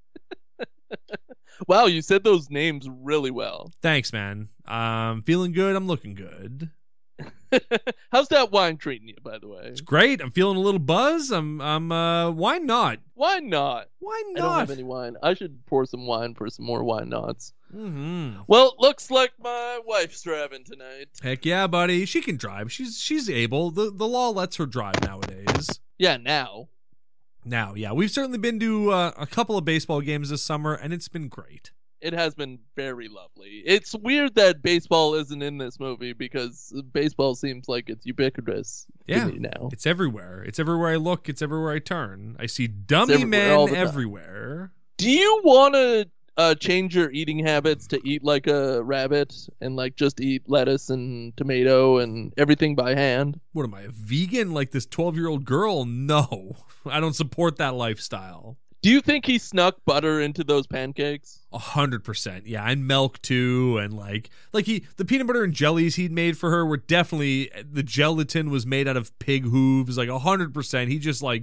Wow, you said those names really well. Thanks, man. Um, feeling good. I'm looking good. How's that wine treating you, by the way? It's great. I'm feeling a little buzz. I'm, I'm, uh, why not? Why not? Why I don't not? have any wine. I should pour some wine for some more wine knots. Mm-hmm. Well, looks like my wife's driving tonight. Heck yeah, buddy. She can drive. She's, she's able. The, the law lets her drive nowadays. Yeah, now. Now, yeah, we've certainly been to uh, a couple of baseball games this summer, and it's been great. It has been very lovely. It's weird that baseball isn't in this movie because baseball seems like it's ubiquitous Yeah. to me now. It's everywhere. It's everywhere I look. It's everywhere I turn. I see dummy everywhere all men the time. everywhere. Do you want to uh, change your eating habits to eat like a rabbit and like just eat lettuce and tomato and everything by hand? What am I, a vegan like this twelve-year-old girl? No, I don't support that lifestyle. Do you think he snuck butter into those pancakes? A hundred percent, yeah, and milk too, and like, like he, the peanut butter and jellies he'd made for her were definitely, the gelatin was made out of pig hooves, like a hundred percent. He just like,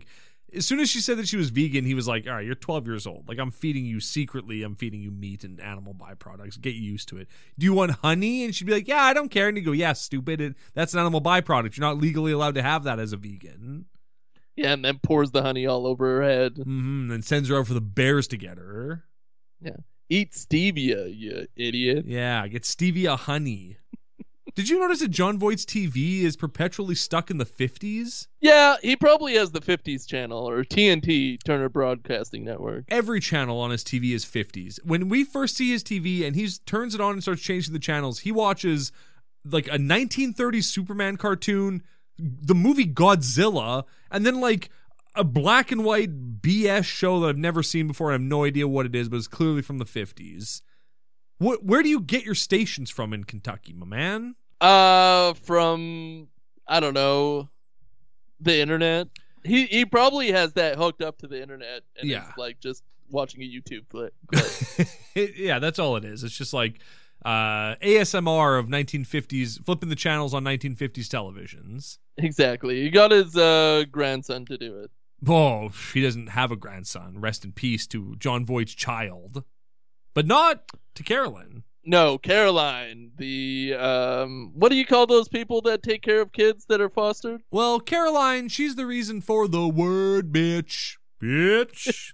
as soon as she said that she was vegan, he was like, all right, you're twelve years old. Like, I'm feeding you secretly. I'm feeding you meat and animal byproducts. Get used to it. Do you want honey? And she'd be like, yeah, I don't care. And he'd go, yeah, stupid. It, that's an animal byproduct. You're not legally allowed to have that as a vegan. Yeah, and then pours the honey all over her head. Mm-hmm. And then sends her out for the bears to get her. Yeah. Eat stevia, you idiot. Yeah, get stevia honey. Did you notice that Jon Voight's T V is perpetually stuck in the fifties? Yeah, he probably has the fifties channel, or T N T, Turner Broadcasting Network. Every channel on his T V is fifties. When we first see his T V and he turns it on and starts changing the channels, he watches like a nineteen thirties Superman cartoon, the movie Godzilla, and then like a black and white B S show that I've never seen before. I have no idea what it is, but it's clearly from the fifties. What, where do you get your stations from in Kentucky, my man? Uh, from, I don't know, the internet. He he probably has that hooked up to the internet, and Yeah. it's like just watching a YouTube clip. It- yeah, that's all it is. It's just like uh, A S M R of nineteen fifties, flipping the channels on nineteen fifties televisions. Exactly. He got his uh grandson to do it. Oh, he doesn't have a grandson. Rest in peace to Jon Voight's child. But not to Carolyn. No, Caroline, the um, what do you call those people that take care of kids that are fostered? Well, Caroline, she's the reason for the word bitch. Bitch.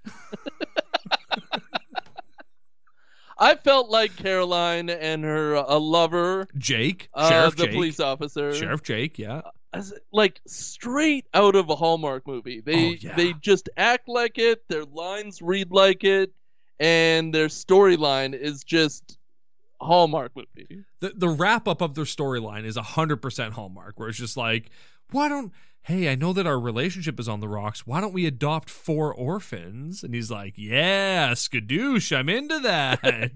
I felt like Caroline and her uh, lover, Jake. uh, Sheriff the Jake. police officer, Sheriff Jake, yeah. as, like straight out of a Hallmark movie. They Oh, yeah. they just act like it. Their lines read like it, and their storyline is just Hallmark movie. The the wrap up of their storyline is one hundred percent Hallmark, where it's just like, why don't, hey, I know that our relationship is on the rocks. Why don't we adopt four orphans? And he's like, yeah, skadoosh, I'm into that.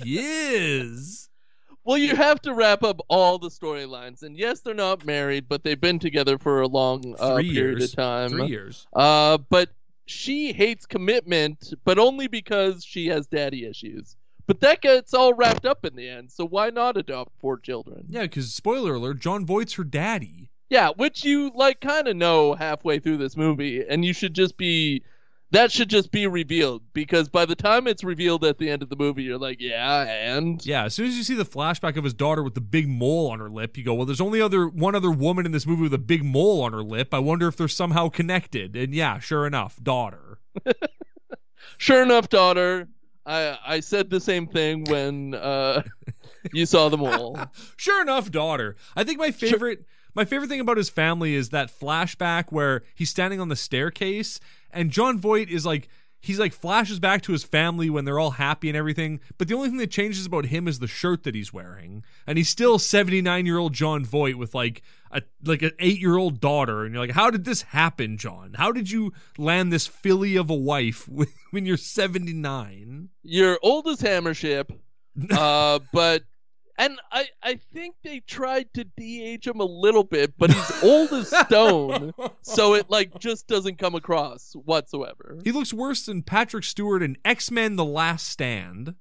Yes. Well, you have to wrap up all the storylines, and yes, they're not married, but they've been together for a long uh, Three period years. of time. Three years. Uh, but she hates commitment, but only because she has daddy issues. But that gets all wrapped up in the end, so why not adopt four children? Yeah, because spoiler alert, Jon Voight's her daddy. Yeah, which you like kind of know halfway through this movie, and you should just be that should just be revealed, because by the time it's revealed at the end of the movie, you're like, yeah, and Yeah, as soon as you see the flashback of his daughter with the big mole on her lip, you go, well, there's only other one other woman in this movie with a big mole on her lip. I wonder if they're somehow connected. And yeah, sure enough, daughter. sure enough, daughter. I I said the same thing when uh, you saw the mole. Sure enough, daughter. I think my favorite my favorite thing about his family is that flashback where he's standing on the staircase and Jon Voight is like he's like flashes back to his family when they're all happy and everything, but the only thing that changes about him is the shirt that he's wearing. And he's still seventy-nine-year-old Jon Voight with like a like an eight-year-old daughter, and you're like, how did this happen, John? How did you land this filly of a wife when you're seventy-nine? You're old as Hammership, uh, but and I I think they tried to de-age him a little bit, but he's old as stone, so it like just doesn't come across whatsoever. He looks worse than Patrick Stewart in X-Men: The Last Stand.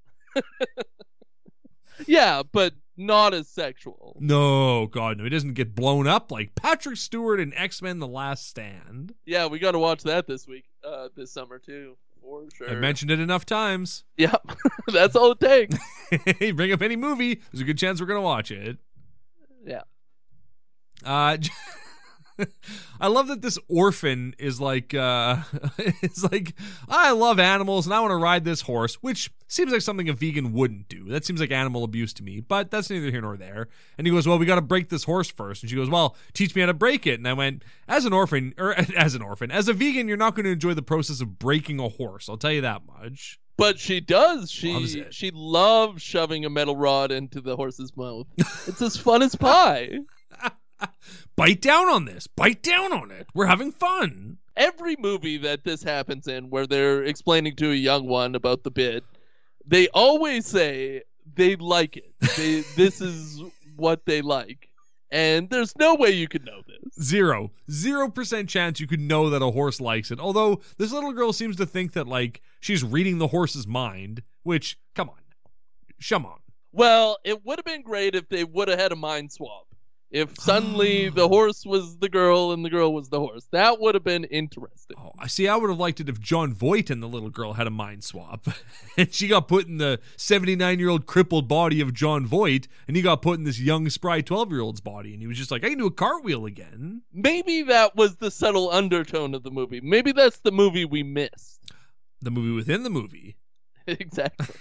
Yeah, but not as sexual. No, God, no. He doesn't get blown up like Patrick Stewart in X-Men: The Last Stand. Yeah, we got to watch that this week, uh, this summer too, for sure. I've mentioned it enough times. Yeah, that's all it takes. Hey, bring up any movie, there's a good chance we're going to watch it. Yeah. Uh, I love that this orphan is like, uh, is like, I love animals and I want to ride this horse, which seems like something a vegan wouldn't do. That seems like animal abuse to me, but that's neither here nor there. And he goes, well, we got to break this horse first. And she goes, well, teach me how to break it. And I went, as an orphan, or as an orphan, as a vegan, you're not going to enjoy the process of breaking a horse. I'll tell you that much. But she does. She Loves it. she loves shoving a metal rod into the horse's mouth. It's as fun as pie. Bite down on this. Bite down on it. We're having fun. Every movie that this happens in, where they're explaining to a young one about the bit, they always say they like it. They, this is what they like. And there's no way you could know this. Zero. Zero percent chance you could know that a horse likes it. Although this little girl seems to think that, like, she's reading the horse's mind, which, come on. Come on. Well, it would have been great if they would have had a mind swap. If suddenly the horse was the girl and the girl was the horse. That would have been interesting. Oh, I see. I would have liked it if John Voight and the little girl had a mind swap, and she got put in the seventy-nine-year-old crippled body of John Voight, and he got put in this young, spry twelve-year-old's body, and he was just like, I can do a cartwheel again. Maybe that was the subtle undertone of the movie. Maybe that's the movie we missed. The movie within the movie. Exactly.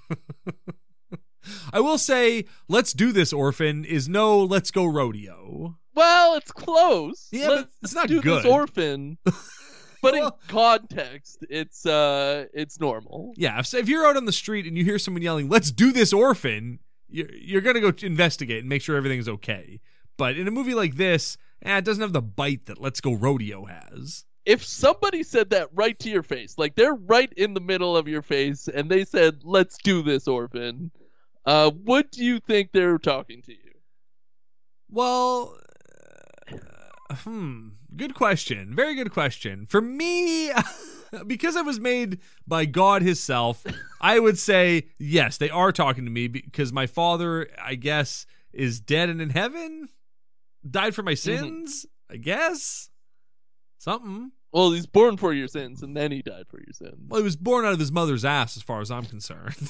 I will say, Let's Do This, Orphan is no Let's Go Rodeo. Well, it's close. Yeah, Let's but it's not do good. This Orphan. But in Well- context, it's uh, it's normal. Yeah, if, if you're out on the street and you hear someone yelling, let's do this, Orphan, you're, you're going to go investigate and make sure everything's okay. But in a movie like this, eh, it doesn't have the bite that Let's Go Rodeo has. If somebody said that right to your face, like they're right in the middle of your face, and they said, let's do this, Orphan, uh, what do you think they're talking to you? Well, uh, hmm, good question. Very good question. For me, because I was made by God himself, I would say, yes, they are talking to me because my father, I guess, is dead and in heaven? Died for my sins? Mm-hmm. I guess? Something. Well, he's born for your sins, and then he died for your sins. Well, he was born out of his mother's ass, as far as I'm concerned.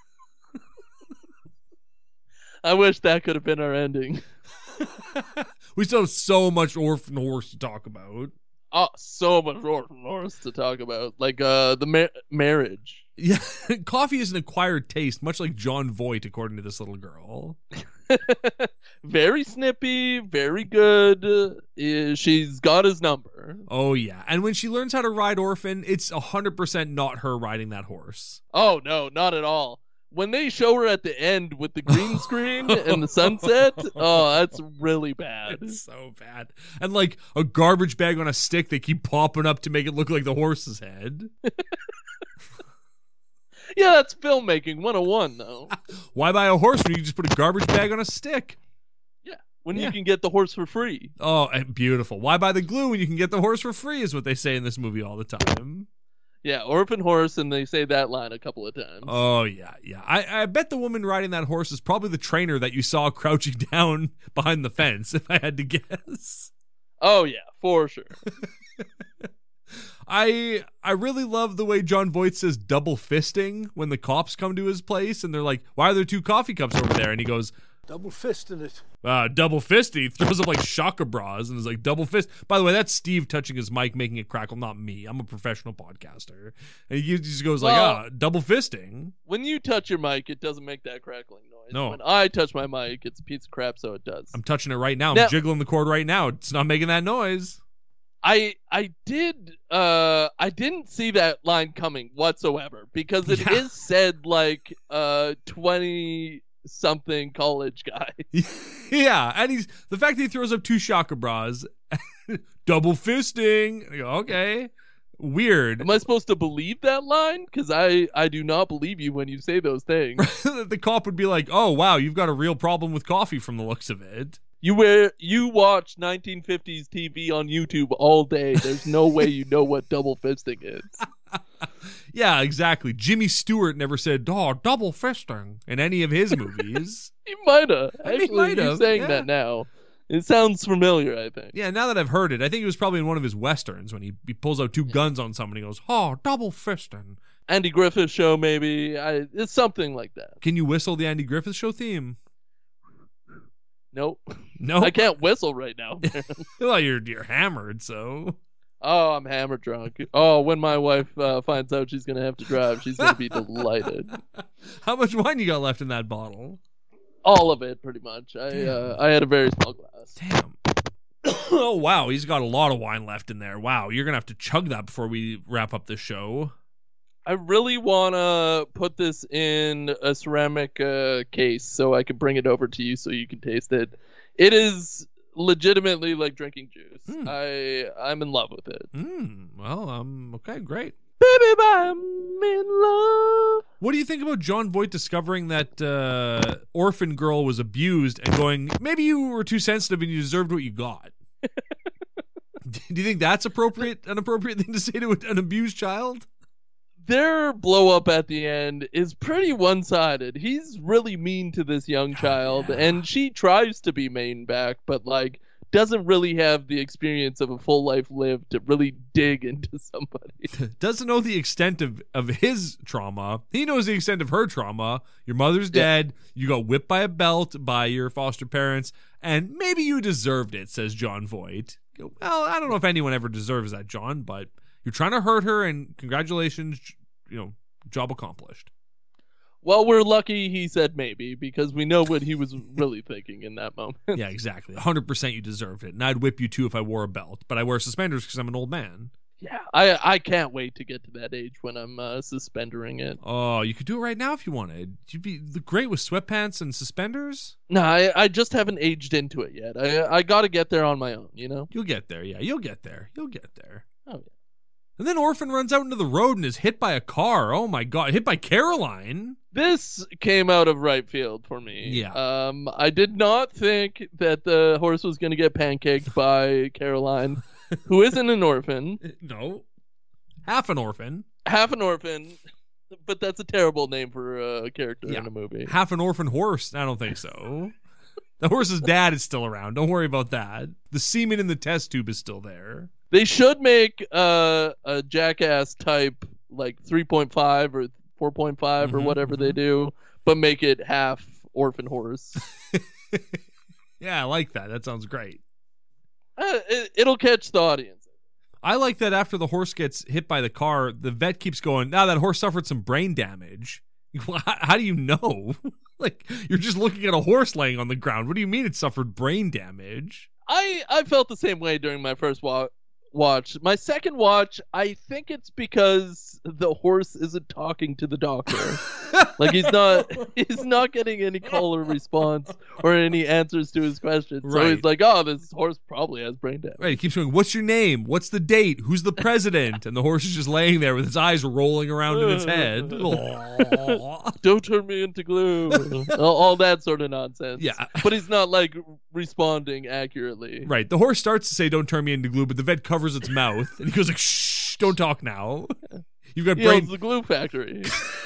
I wish that could have been our ending. We still have so much Orphan Horse to talk about. Oh, so much Orphan Horse to talk about. Like uh, the ma- marriage. Yeah, coffee is an acquired taste, much like John Voight, according to this little girl. Very snippy, very good. Uh, she's got his number. Oh, yeah. And when she learns how to ride Orphan, it's one hundred percent not her riding that horse. Oh, no, not at all. When they show her at the end with the green screen and the sunset, oh, that's really bad. It's so bad. And like a garbage bag on a stick, they keep popping up to make it look like the horse's head. Yeah, that's filmmaking one oh one, though. Why buy a horse when you can just put a garbage bag on a stick? Yeah, when Yeah. you can get the horse for free. Oh, and beautiful. Why buy the glue when you can get the horse for free is what they say in this movie all the time. Yeah, Orphan Horse, and they say that line a couple of times. Oh, yeah, yeah. I, I bet the woman riding that horse is probably the trainer that you saw crouching down behind the fence, if I had to guess. Oh, yeah, for sure. I I really love the way John Voight says double fisting when the cops come to his place, and they're like, why are there two coffee cups over there? And he goes, Double fisting it. uh, double fist. He throws up like shaka bras and is like, double fist. By the way, that's Steve touching his mic, making it crackle, not me. I'm a professional podcaster. And he just goes like, Well- ah, double fisting. When you touch your mic, it doesn't make that crackling noise. No. When I touch my mic, it's a piece of crap, so it does. I'm touching it right now. I'm Now- jiggling the cord right now. It's not making that noise. I I did uh I didn't see that line coming whatsoever because it Yeah. is said like uh twenty something college guy. Yeah, and he's the fact that he throws up two shaka bras, double fisting. I go, okay, weird. Am I supposed to believe that line? Because I I do not believe you when you say those things. The cop would be like, "Oh wow, you've got a real problem with coffee from the looks of it." You wear you watch nineteen fifties T V on YouTube all day. There's no way you know what double fisting is. Yeah, exactly. Jimmy Stewart never said, "Oh, double fisting" in any of his movies. He might have. I mean, he Actually, might you're have, saying yeah. that now. It sounds familiar, I think. Yeah, now that I've heard it, I think it was probably in one of his westerns when he, he pulls out two guns on somebody and goes, "Oh, double fisting." Andy Griffith show, maybe. I, it's something like that. Can you whistle the Andy Griffith Show theme? Nope. No. I can't whistle right now. Well, you're you're hammered, so. Oh, I'm hammer drunk. Oh, when my wife uh, finds out she's going to have to drive, she's going to be delighted. How much wine you got left in that bottle? All of it, pretty much. I uh, I had a very small glass. Damn. Oh, wow. He's got a lot of wine left in there. Wow. You're going to have to chug that before we wrap up this show. I really want to put this in a ceramic uh, case so I can bring it over to you so you can taste it. It is legitimately like drinking juice. Hmm. I I'm in love with it. Mm, well, um, okay, great. Baby, I'm in love. What do you think about John Voight discovering that uh, orphan girl was abused and going, maybe you were too sensitive and you deserved what you got? Do you think that's appropriate? An appropriate thing to say to an abused child? their blow up at the end is pretty one-sided. He's really mean to this young child, yeah. and she tries to be main back, but like doesn't really have the experience of a full life lived to really dig into somebody. Doesn't know the extent of, of his trauma. He knows the extent of her trauma. Your mother's dead. Yeah. You got whipped by a belt by your foster parents, and maybe you deserved it, says Jon Voight. Well, I don't know if anyone ever deserves that, John, but you're trying to hurt her, and congratulations, you know, job accomplished. Well, we're lucky he said maybe, because we know what he was really thinking in that moment. Yeah, exactly. one hundred percent you deserved it. And I'd whip you too if I wore a belt, but I wear suspenders because I'm an old man. Yeah, I I can't wait to get to that age when I'm uh, suspendering it. Oh, you could do it right now if you wanted. You'd be great with sweatpants and suspenders. No, I, I just haven't aged into it yet. I I got to get there on my own, you know? You'll get there, yeah. You'll get there. You'll get there. Oh, yeah. And then Orphan runs out into the road and is hit by a car. Oh, my God. Hit by Caroline. This came out of right field for me. Yeah. Um, I did not think that the horse was going to get pancaked by Caroline, who isn't an orphan. No. Half an orphan. Half an orphan, but that's a terrible name for a character yeah. in a movie. Half an orphan horse? I don't think so. The horse's dad is still around. Don't worry about that. The semen in the test tube is still there. They should make uh, a Jackass type, like three point five or four point five mm-hmm, or whatever mm-hmm. they do, but make it half orphan horse. Yeah, I like that. That sounds great. Uh, it, it'll catch the audience. I like that after the horse gets hit by the car, the vet keeps going, now that horse suffered some brain damage. How do you know? Like, you're just looking at a horse laying on the ground. What do you mean it suffered brain damage? I, I felt the same way during my first walk. watch. My second watch, I think it's because the horse isn't talking to the doctor. Like he's not he's not getting any call or response or any answers to his questions. Right. So he's like, oh, this horse probably has brain damage. Right, he keeps going, what's your name? What's the date? Who's the president? And the horse is just laying there with his eyes rolling around in his head. Don't turn me into glue. all, all that sort of nonsense. Yeah. But he's not like responding accurately. Right. The horse starts to say, don't turn me into glue, but the vet covers its mouth and he goes like, shh, don't talk now. You've got he brain. owns the glue factory.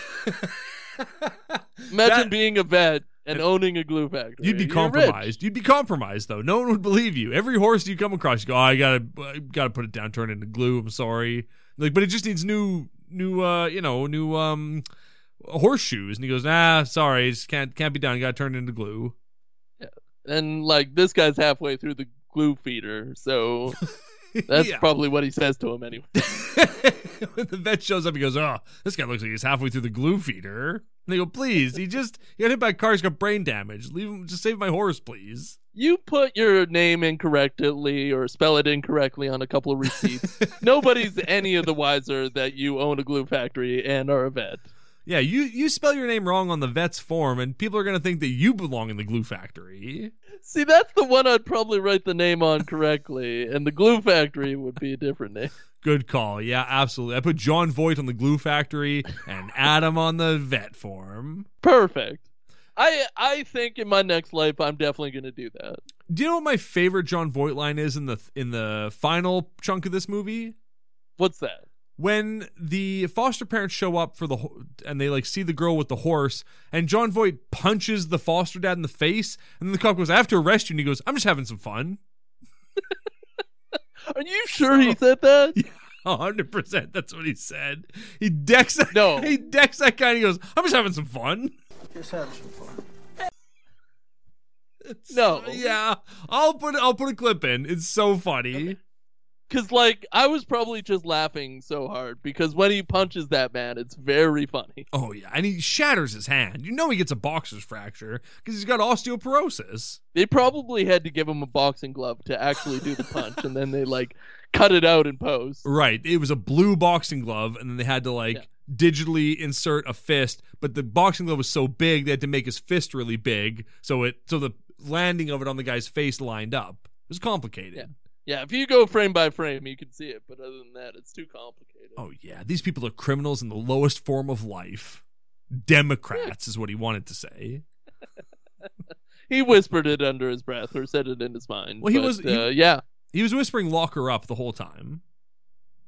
Imagine that, being a vet and owning a glue factory. You'd be You're compromised. rich. You'd be compromised though. No one would believe you. Every horse you come across, you go, oh, I gotta, I gotta put it down, turn it into glue. I'm sorry. Like, but it just needs new, new, uh, you know, new um, horseshoes. And he goes, ah, sorry, it just can't, can't be done. You gotta turn it into glue. Yeah. And like this guy's halfway through the glue feeder, so. That's yeah. probably what he says to him anyway. When the vet shows up, he goes, oh, this guy looks like he's halfway through the glue feeder. And they go, please, he just he got hit by a car, he's got brain damage. Leave him, just save my horse, please. You put your name incorrectly or spell it incorrectly on a couple of receipts. Nobody's any of the wiser that you own a glue factory and are a vet. Yeah, you, you spell your name wrong on the vet's form, and people are going to think that you belong in the glue factory. See, that's the one I'd probably write the name on correctly, and the glue factory would be a different name. Good call. Yeah, absolutely. I put Jon Voight on the glue factory and Adam on the vet form. Perfect. I I think in my next life, I'm definitely going to do that. Do you know what my favorite Jon Voight line is in the in the final chunk of this movie? What's that? When the foster parents show up for the and they like see the girl with the horse, and Jon Voight punches the foster dad in the face, and then the cop goes, I have to arrest you, and he goes, I'm just having some fun. Are you sure he said that? Yeah, one hundred percent that's what he said. He decks that, no. he decks that guy and he goes, I'm just having some fun. Just having some fun. It's, no. Yeah. I'll put I'll put a clip in. It's so funny. Okay. Cause like I was probably just laughing so hard because when he punches that man, it's very funny. Oh yeah, and he shatters his hand. You know he gets a boxer's fracture because he's got osteoporosis. They probably had to give him a boxing glove to actually do the punch, and then they like cut it out in post. Right, it was a blue boxing glove, and then they had to like yeah. digitally insert a fist. But the boxing glove was so big they had to make his fist really big, so it so the landing of it on the guy's face lined up. It was complicated. Yeah. Yeah, if you go frame by frame, you can see it, but other than that, it's too complicated. Oh, yeah. These people are criminals in the lowest form of life. Democrats is what he wanted to say. He whispered it under his breath or said it in his mind. Well, he but, was, he, uh, yeah. He was whispering lock her up the whole time.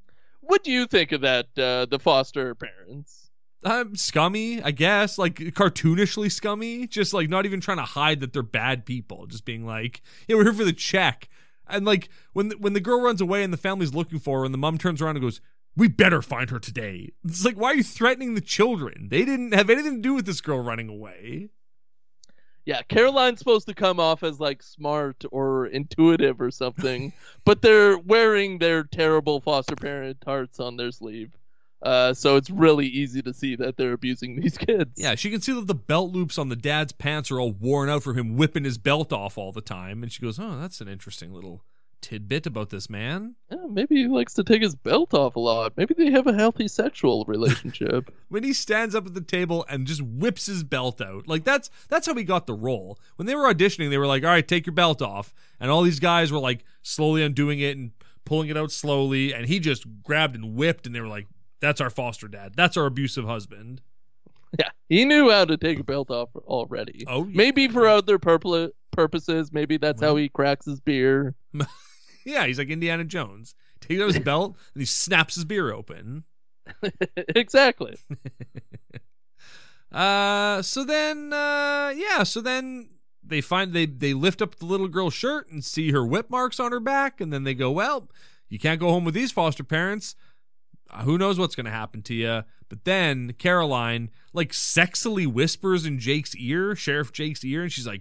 what do you think of that? Uh, the foster parents. Um, scummy, I guess, like cartoonishly scummy, just like not even trying to hide that they're bad people, just being like, yeah, we're here for the check. And like when the, when the girl runs away and the family's looking for her and the mom turns around and goes, we better find her today. It's like, why are you threatening the children? They didn't have anything to do with this girl running away. Yeah, Caroline's supposed to come off as like smart or intuitive or something, but they're wearing their terrible foster parent hearts on their sleeve. Uh, so it's really easy to see that they're abusing these kids. Yeah, she can see that the belt loops on the dad's pants are all worn out from him whipping his belt off all the time. And she goes, oh, that's an interesting little tidbit about this man. Yeah, maybe he likes to take his belt off a lot. Maybe they have a healthy sexual relationship. When he stands up at the table and just whips his belt out. Like, that's that's how he got the role. When they were auditioning, they were like, all right, take your belt off. And all these guys were like slowly undoing it and pulling it out slowly. And he just grabbed and whipped, and they were like, that's our foster dad. That's our abusive husband. Yeah, he knew how to take a belt off already. Oh, yeah. Maybe for other purpl- purposes. Maybe that's well, how he cracks his beer. Yeah, he's like Indiana Jones. Takes out his belt and he snaps his beer open. Exactly. uh, so then, uh, yeah, so then they find they they lift up the little girl's shirt and see her whip marks on her back, and then they go, well, you can't go home with these foster parents. Uh, who knows what's going to happen to you? But then Caroline, like, sexily whispers in Jake's ear, Sheriff Jake's ear, and she's like,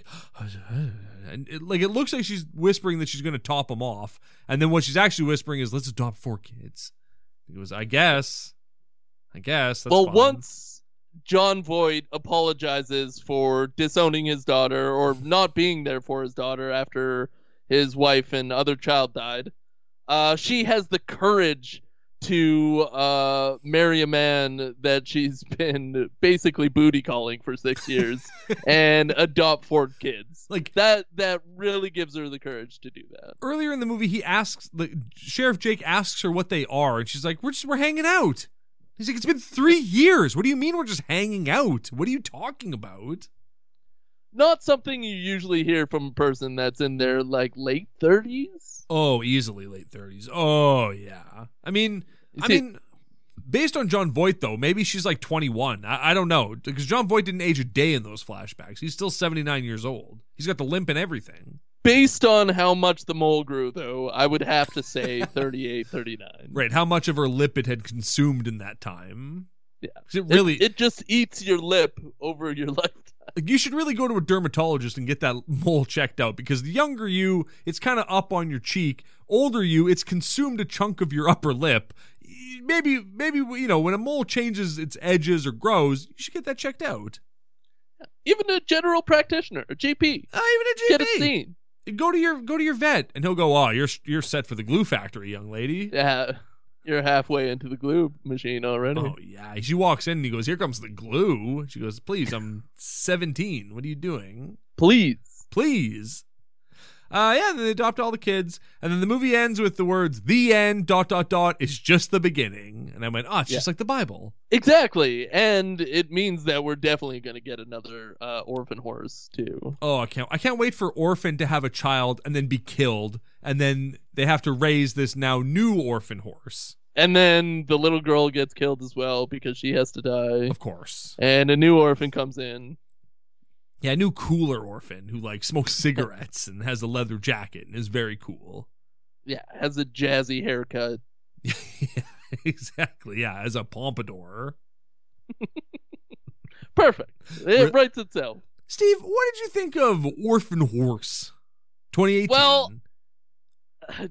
and it, like, it looks like she's whispering that she's going to top him off. And then what she's actually whispering is, let's adopt four kids. He goes, I guess. I guess. That's well, fine. Once Jon Voight apologizes for disowning his daughter or not being there for his daughter after his wife and other child died, uh, she has the courage to uh, marry a man that she's been basically booty calling for six years and adopt four kids. Like that that really gives her the courage to do that. Earlier in the movie, he asks, like, Sheriff Jake asks her what they are, and she's like, we're just, we're hanging out. He's like, it's been three years. What do you mean we're just hanging out? What are you talking about? Not something you usually hear from a person that's in their, like, late thirties. Oh, easily late thirties. Oh, yeah. I mean, I mean, based on Jon Voight, though, maybe she's like twenty-one. I, I don't know, because Jon Voight didn't age a day in those flashbacks. He's still seventy-nine years old. He's got the limp and everything. Based on how much the mole grew, though, I would have to say thirty-eight, thirty-nine. Right, how much of her lip it had consumed in that time. Yeah. It really it, it just eats your lip over your lifetime. Like, you should really go to a dermatologist and get that mole checked out, because the younger you, it's kind of up on your cheek. Older you, it's consumed a chunk of your upper lip. Maybe, maybe you know, when a mole changes its edges or grows, you should get that checked out. Even a general practitioner, a G P. Uh, even a G P. Get it seen. Go to your go to your vet, and he'll go, "Oh, you're you're set for the glue factory, young lady." Yeah, you're halfway into the glue machine already. Oh yeah. She walks in and he goes, "Here comes the glue." She goes, "Please, I'm seventeen. What are you doing? Please, please." Uh, yeah, and then they adopt all the kids, and then the movie ends with the words, the end, dot, dot, dot, is just the beginning. And I went, oh, it's yeah. just like the Bible. Exactly, and it means that we're definitely going to get another uh, orphan horse, too. Oh, I can't I can't wait for Orphan to have a child and then be killed, and then they have to raise this now new orphan horse. And then the little girl gets killed as well because she has to die. Of course. And a new orphan comes in. Yeah, a new cooler orphan who, like, smokes cigarettes and has a leather jacket and is very cool. Yeah, has a jazzy haircut. Yeah, exactly. Yeah, as a pompadour. Perfect. It writes itself. Steve, what did you think of Orphan Horse twenty eighteen? Well, uh,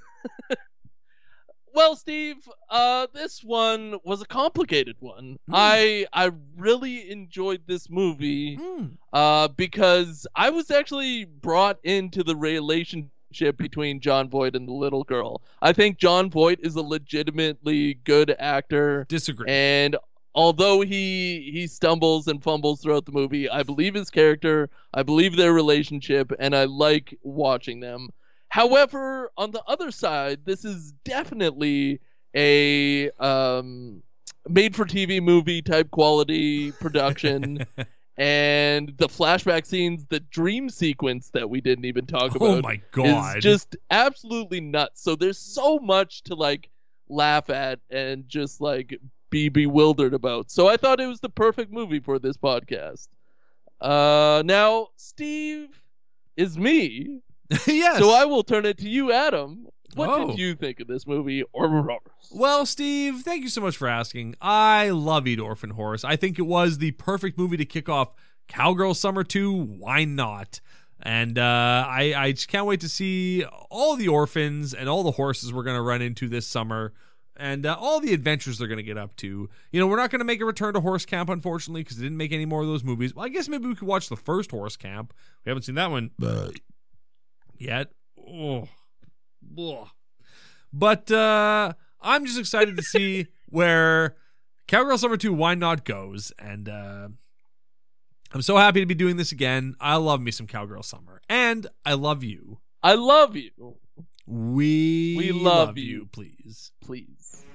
well, Steve, uh, this one was a complicated one. Mm. I I really enjoyed this movie mm. uh, because I was actually brought into the relationship between Jon Voight and the little girl. I think Jon Voight is a legitimately good actor. Disagree. And although he he stumbles and fumbles throughout the movie, I believe his character, I believe their relationship, and I like watching them. However, on the other side, this is definitely a um, made-for-T V movie type quality production. And the flashback scenes, the dream sequence that we didn't even talk about, oh my God, is just absolutely nuts. So there's so much to like laugh at and just like be bewildered about. So I thought it was the perfect movie for this podcast. Uh, now, Steve is me. Yes. So I will turn it to you, Adam. What Oh. did you think of this movie? Or Well, Steve, thank you so much for asking. I love Eat Orphan Horse. I think it was the perfect movie to kick off Cowgirl Summer two. Why not? And uh, I, I just can't wait to see all the orphans and all the horses we're going to run into this summer and uh, all the adventures they're going to get up to. You know, we're not going to make a return to Horse Camp, unfortunately, because they didn't make any more of those movies. Well, I guess maybe we could watch the first Horse Camp. We haven't seen that one yet. Oh. Ugh. But uh, I'm just excited to see where Cowgirl Summer two Why Not goes. And uh, I'm so happy to be doing this again. I love me some Cowgirl Summer. And I love you. I love you. We, We love you. you. Please. Please.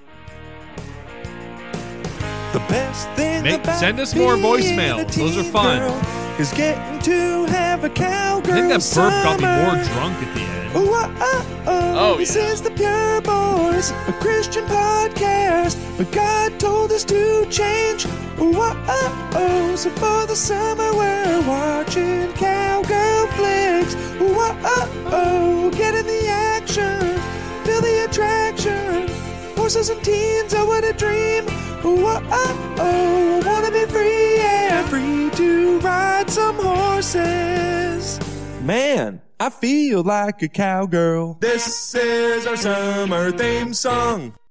The best thing Make- about send us more being voicemails. a Those are teen fun. girl is getting to have a cowgirl I think that burp got me summer. more drunk at the end. Oh, oh, oh, oh. Oh, This yeah. is the Pure Boys, a Christian podcast, but God told us to change. Oh, oh, oh, oh. So for the summer we're watching cowgirl flicks. Oh, oh, oh, oh. Get in the action, feel the attraction. Horses and teens, oh, what a dream. Oh, oh, oh, oh. I wanna be free, yeah, free to ride some horses. Man, I feel like a cowgirl. This is our summer theme song.